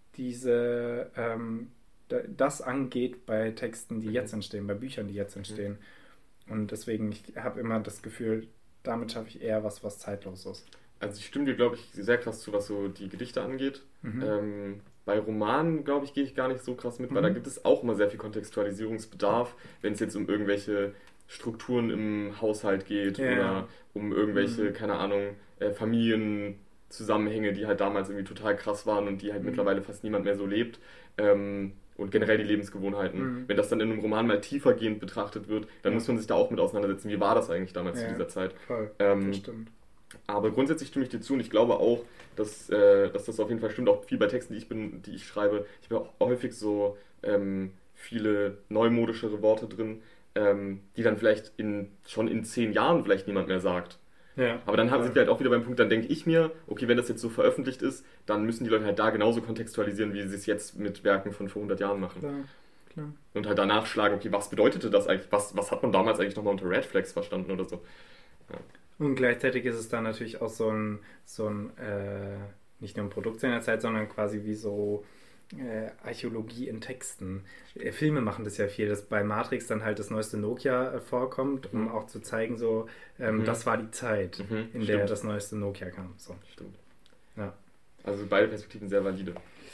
diese, ähm, da- das angeht bei Texten, die Mhm. jetzt entstehen, bei Büchern, die jetzt Mhm. entstehen. Und deswegen, ich habe immer das Gefühl, damit schaffe ich eher was, was zeitlos ist. Also ich stimme dir, glaube ich, sehr krass zu, was so die Gedichte angeht. Mhm. Ähm, bei Romanen, glaube ich, gehe ich gar nicht so krass mit, weil da Mhm. gibt es auch immer sehr viel Kontextualisierungsbedarf, wenn es jetzt um irgendwelche Strukturen im Haushalt geht Ja. oder um irgendwelche, Mhm. keine Ahnung, äh, Familienzusammenhänge, die halt damals irgendwie total krass waren und die halt Mhm. mittlerweile fast niemand mehr so lebt. Ähm, und generell die Lebensgewohnheiten. Mhm. Wenn das dann in einem Roman mal tiefergehend betrachtet wird, dann Ja. muss man sich da auch mit auseinandersetzen. Wie war das eigentlich damals zu Ja, dieser Zeit? voll. Ähm, Das stimmt. aber grundsätzlich stimme ich dir zu und ich glaube auch, dass, äh, dass das auf jeden Fall stimmt, auch viel bei Texten, die ich, bin, die ich schreibe. Ich habe auch häufig so ähm, viele neumodischere Worte drin, ähm, die dann vielleicht in, schon in zehn Jahren vielleicht niemand mehr sagt. Ja. Aber dann haben, voll. sind wir halt auch wieder beim Punkt, dann denke ich mir, okay, wenn das jetzt so veröffentlicht ist, dann müssen die Leute halt da genauso kontextualisieren, wie sie es jetzt mit Werken von vor hundert Jahren machen. Klar, klar. Und halt danach schlagen, okay, was bedeutete das eigentlich? Was, was hat man damals eigentlich nochmal unter Red Flags verstanden oder so? Und gleichzeitig ist es dann natürlich auch so ein, so ein äh, nicht nur ein Produkt seiner Zeit, sondern quasi wie so äh, Archäologie in Texten. Äh, Filme machen das ja viel, dass bei Matrix dann halt das neueste Nokia äh, vorkommt, um Mhm. auch zu zeigen, so, ähm, Mhm. das war die Zeit, Mhm, in der stimmt. das neueste Nokia kam. So. Stimmt. Ja. Also beide Perspektiven sehr valide.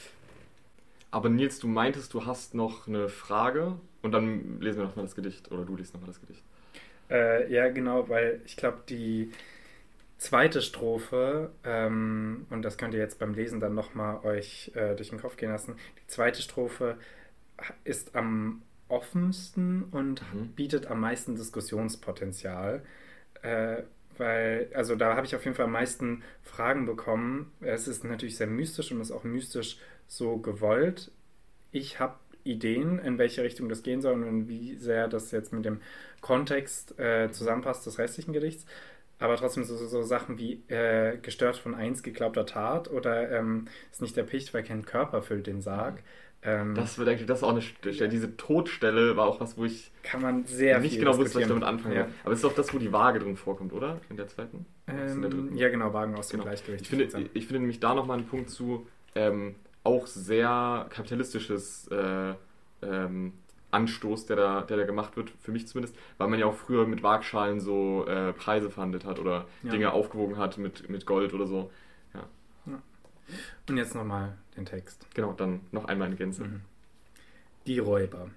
Aber Nils, du meintest, du hast noch eine Frage und dann lesen wir nochmal das Gedicht oder du liest nochmal das Gedicht. Äh, ja, genau, weil ich glaube, die zweite Strophe, ähm, und das könnt ihr jetzt beim Lesen dann nochmal euch äh, durch den Kopf gehen lassen, die zweite Strophe ist am offensten und Mhm. bietet am meisten Diskussionspotenzial, äh, weil, also da habe ich auf jeden Fall am meisten Fragen bekommen. Es ist natürlich sehr mystisch und ist auch mystisch so gewollt. Ich habe Ideen, in welche Richtung das gehen soll und wie sehr das jetzt mit dem Kontext äh, zusammenpasst des restlichen Gedichts. Aber trotzdem so, so Sachen wie äh, gestört von einst geglaubter Tat oder ähm, ist nicht der Picht, weil kein Körper füllt den Sarg. Ähm, Das wird eigentlich, das ist auch eine Stelle. Diese Todstelle war auch was, wo ich kann man sehr nicht viel genau wusste, was ich diskutieren. damit anfangen Ja. soll. Aber es ist auch das, wo die Waage drin vorkommt, oder? In der zweiten? Oder ist es in der Ähm, dritten? ja, genau, Wagen aus dem Genau. Gleichgewicht. Ich finde, ich finde nämlich da nochmal einen Punkt zu, ähm, auch sehr kapitalistisches äh, ähm, Anstoß, der da, der da gemacht wird, für mich zumindest, weil man ja auch früher mit Waagschalen so äh, Preise verhandelt hat oder Ja. Dinge aufgewogen hat mit, mit Gold oder so. Ja. Ja. Und jetzt nochmal den Text. Genau, dann noch einmal in Gänze. Mhm. Die Räuber.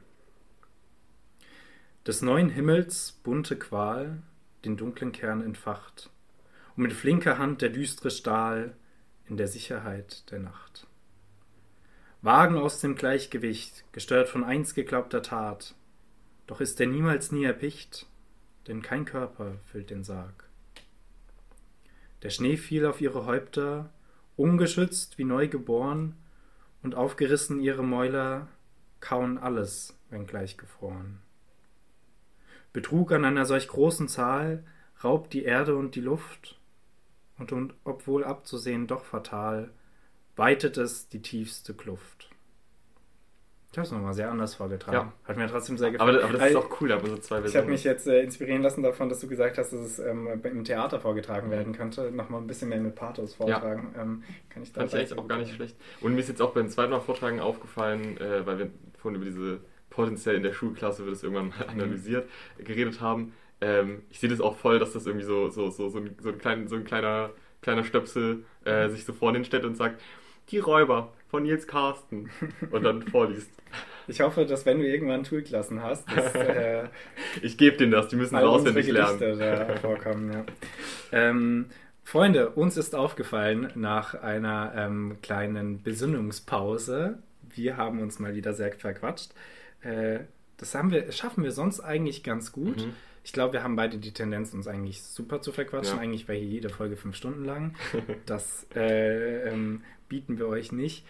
Des neuen Himmels bunte Qual den dunklen Kern entfacht und mit flinker Hand der düstre Stahl in der Sicherheit der Nacht. Wagen aus dem Gleichgewicht, gestört von einst geglaubter Tat, doch ist er niemals nie erpicht, denn kein Körper füllt den Sarg. Der Schnee fiel auf ihre Häupter, ungeschützt wie neu geboren, und aufgerissen ihre Mäuler kauen alles, wenngleich gefroren. Betrug an einer solch großen Zahl raubt die Erde und die Luft, und, und obwohl abzusehen doch fatal, weitet es die tiefste Kluft. Ich habe es nochmal sehr anders vorgetragen. Ja. Hat mir trotzdem sehr gefallen. Aber, aber das ist auch cool, aber so zwei Ich habe mich jetzt äh, inspirieren lassen davon, dass du gesagt hast, dass es ähm, im Theater vorgetragen werden könnte. Nochmal ein bisschen mehr mit Pathos vortragen. Ja. Ähm, kann ich da Fand ich eigentlich auch gar nicht schlecht. Und mir ist jetzt auch beim zweiten Mal Vortragen aufgefallen, äh, weil wir vorhin über diese potenziell in der Schulklasse wird es irgendwann mal analysiert, mhm. geredet haben. Ähm, ich sehe das auch voll, dass das irgendwie so, so, so, so, ein, so, ein, klein, so ein kleiner, kleiner Stöpsel äh, mhm. sich so vorne hinstellt und sagt, die Räuber von Nils Carsten und dann vorliest. Ich hoffe, dass wenn du irgendwann Schulklassen hast, dass, äh, ich gebe denen das, die müssen das auswendig lernen. Da vorkommen, ja. ähm, Freunde, uns ist aufgefallen nach einer ähm, kleinen Besinnungspause, wir haben uns mal wieder sehr verquatscht. Äh, das haben wir, schaffen wir sonst eigentlich ganz gut. Mhm. Ich glaube, wir haben beide die Tendenz, uns eigentlich super zu verquatschen. Ja. Eigentlich wäre hier jede Folge fünf Stunden lang. Das äh, ähm, bieten wir euch nicht.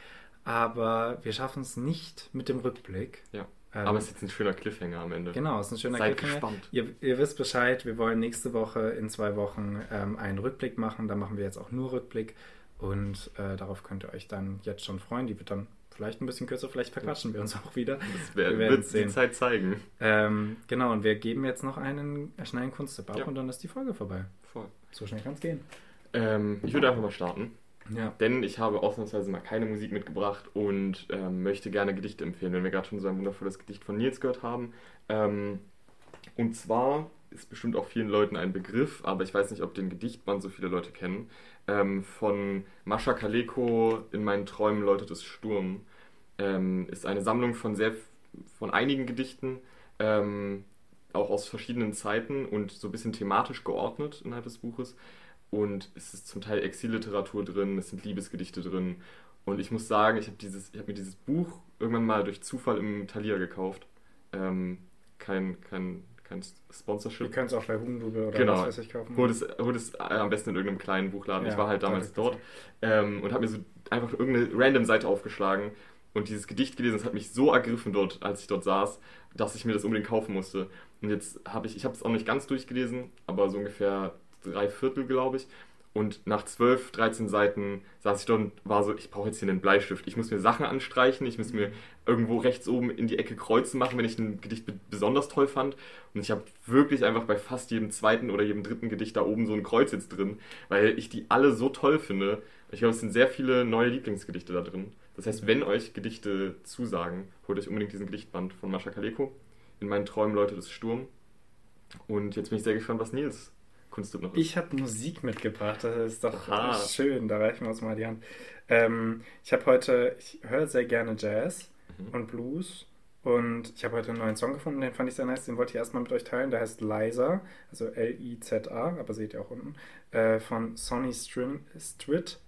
Aber wir schaffen es nicht mit dem Rückblick. Ja. Ähm, aber es ist jetzt ein schöner Cliffhanger am Ende. Genau, es ist ein schöner Seid Cliffhanger. Gespannt. Ihr, ihr wisst Bescheid, wir wollen nächste Woche in zwei Wochen ähm, einen Rückblick machen. Da machen wir jetzt auch nur Rückblick. Und äh, darauf könnt ihr euch dann jetzt schon freuen. Die wird dann vielleicht ein bisschen kürzer, vielleicht verquatschen wir uns auch wieder. Das wär, wir wird die Zeit zeigen. Ähm, genau, und wir geben jetzt noch einen schnellen Kunsttipp ab, ja. Und dann ist die Folge vorbei. Voll. So schnell kann es gehen. Ähm, ich würde einfach mal starten. Ja. Denn ich habe ausnahmsweise mal keine Musik mitgebracht und ähm, möchte gerne Gedichte empfehlen, wenn wir gerade schon so ein wundervolles Gedicht von Nils gehört haben. Ähm, und zwar ist bestimmt auch vielen Leuten ein Begriff, aber ich weiß nicht, ob den Gedichtband so viele Leute kennen. Ähm, von Mascha Kaleko, In meinen Träumen läutet es Sturm. Ähm, ist eine Sammlung von sehr von einigen Gedichten, ähm, auch aus verschiedenen Zeiten und so ein bisschen thematisch geordnet innerhalb des Buches. Und es ist zum Teil Exilliteratur drin, es sind Liebesgedichte drin. Und ich muss sagen, ich habe dieses, ich habe mir dieses Buch irgendwann mal durch Zufall im Thalia gekauft. Ähm, kein, kein, kein Sponsorship. Ihr könnt es auch bei Hugendubel oder genau. was weiß ich kaufen. Holt es, holt es äh, am besten in irgendeinem kleinen Buchladen. Ja, ich war halt damals dort ähm, und habe mir so einfach irgendeine random Seite aufgeschlagen und dieses Gedicht gelesen. Es hat mich so ergriffen dort, als ich dort saß, dass ich mir das unbedingt kaufen musste. Und jetzt habe ich, ich habe es auch nicht ganz durchgelesen, aber so ungefähr drei Viertel, glaube ich. Und nach zwölf, dreizehn Seiten saß ich dort und war so, ich brauche jetzt hier einen Bleistift. Ich muss mir Sachen anstreichen, ich muss mir irgendwo rechts oben in die Ecke Kreuze machen, wenn ich ein Gedicht besonders toll fand. Und ich habe wirklich einfach bei fast jedem zweiten oder jedem dritten Gedicht da oben so ein Kreuz jetzt drin, weil ich die alle so toll finde. Ich glaube, es sind sehr viele neue Lieblingsgedichte da drin. Das heißt, wenn euch Gedichte zusagen, holt euch unbedingt diesen Gedichtband von Mascha Kaleko. In meinen Träumen läutet es Sturm. Und jetzt bin ich sehr gespannt, was Nils Kunsttipp noch ist. Ich habe Musik mitgebracht, das ist doch Aha. schön, da reichen wir uns mal die Hand. Ähm, ich habe heute, ich höre sehr gerne Jazz mhm. und Blues und ich habe heute einen neuen Song gefunden, den fand ich sehr nice, den wollte ich erstmal mit euch teilen, der heißt Liza, also L I Z A, aber seht ihr auch unten, äh, von Sonny Strim, Stritt,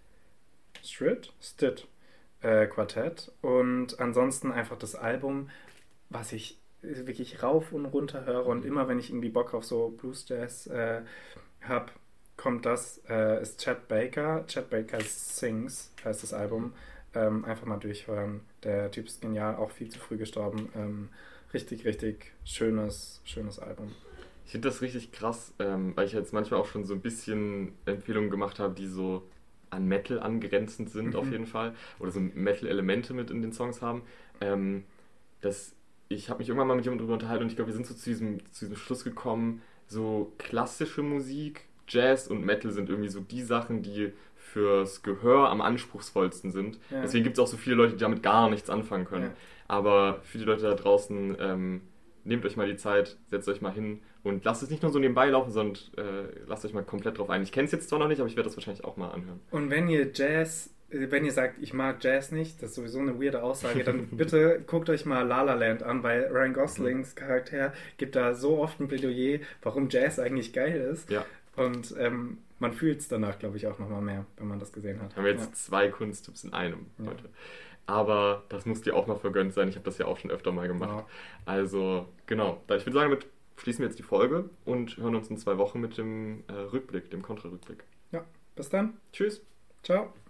Stritt? Stitt äh, Quartett und ansonsten einfach das Album, was ich wirklich rauf und runter höre und immer, wenn ich irgendwie Bock auf so Blues Jazz äh, habe, kommt das, äh, ist Chet Baker. Chet Baker Sings heißt das Album. Ähm, einfach mal durchhören. Der Typ ist genial, auch viel zu früh gestorben. Ähm, richtig, richtig schönes, schönes Album. Ich finde das richtig krass, ähm, weil ich jetzt manchmal auch schon so ein bisschen Empfehlungen gemacht habe, die so an Metal angrenzend sind Mhm. auf jeden Fall. Oder so Metal-Elemente mit in den Songs haben. Ähm, das, ich habe mich irgendwann mal mit jemandem darüber unterhalten und ich glaube, wir sind so zu diesem, zu diesem Schluss gekommen, so klassische Musik, Jazz und Metal sind irgendwie so die Sachen, die fürs Gehör am anspruchsvollsten sind. Ja. Deswegen gibt es auch so viele Leute, die damit gar nichts anfangen können. Ja. Aber für die Leute da draußen, ähm, nehmt euch mal die Zeit, setzt euch mal hin und lasst es nicht nur so nebenbei laufen, sondern äh, lasst euch mal komplett drauf ein. Ich kenne es jetzt zwar noch nicht, aber ich werde das wahrscheinlich auch mal anhören. Und wenn ihr Jazz, äh, wenn ihr sagt, ich mag Jazz nicht, das ist sowieso eine weirde Aussage, dann bitte guckt euch mal La La Land an, weil Ryan Goslings Charakter gibt da so oft ein Plädoyer, warum Jazz eigentlich geil ist. Ja. Und ähm, man fühlt es danach, glaube ich, auch nochmal mehr, wenn man das gesehen hat. Haben wir jetzt Ja. zwei Kunsttipps in einem Ja. heute. Aber das muss dir auch mal vergönnt sein. Ich habe das ja auch schon öfter mal gemacht. Ja. Also, genau. Ich würde sagen, damit schließen wir jetzt die Folge und hören uns in zwei Wochen mit dem äh, Rückblick, dem Kontrarückblick. Ja, bis dann. Tschüss. Ciao.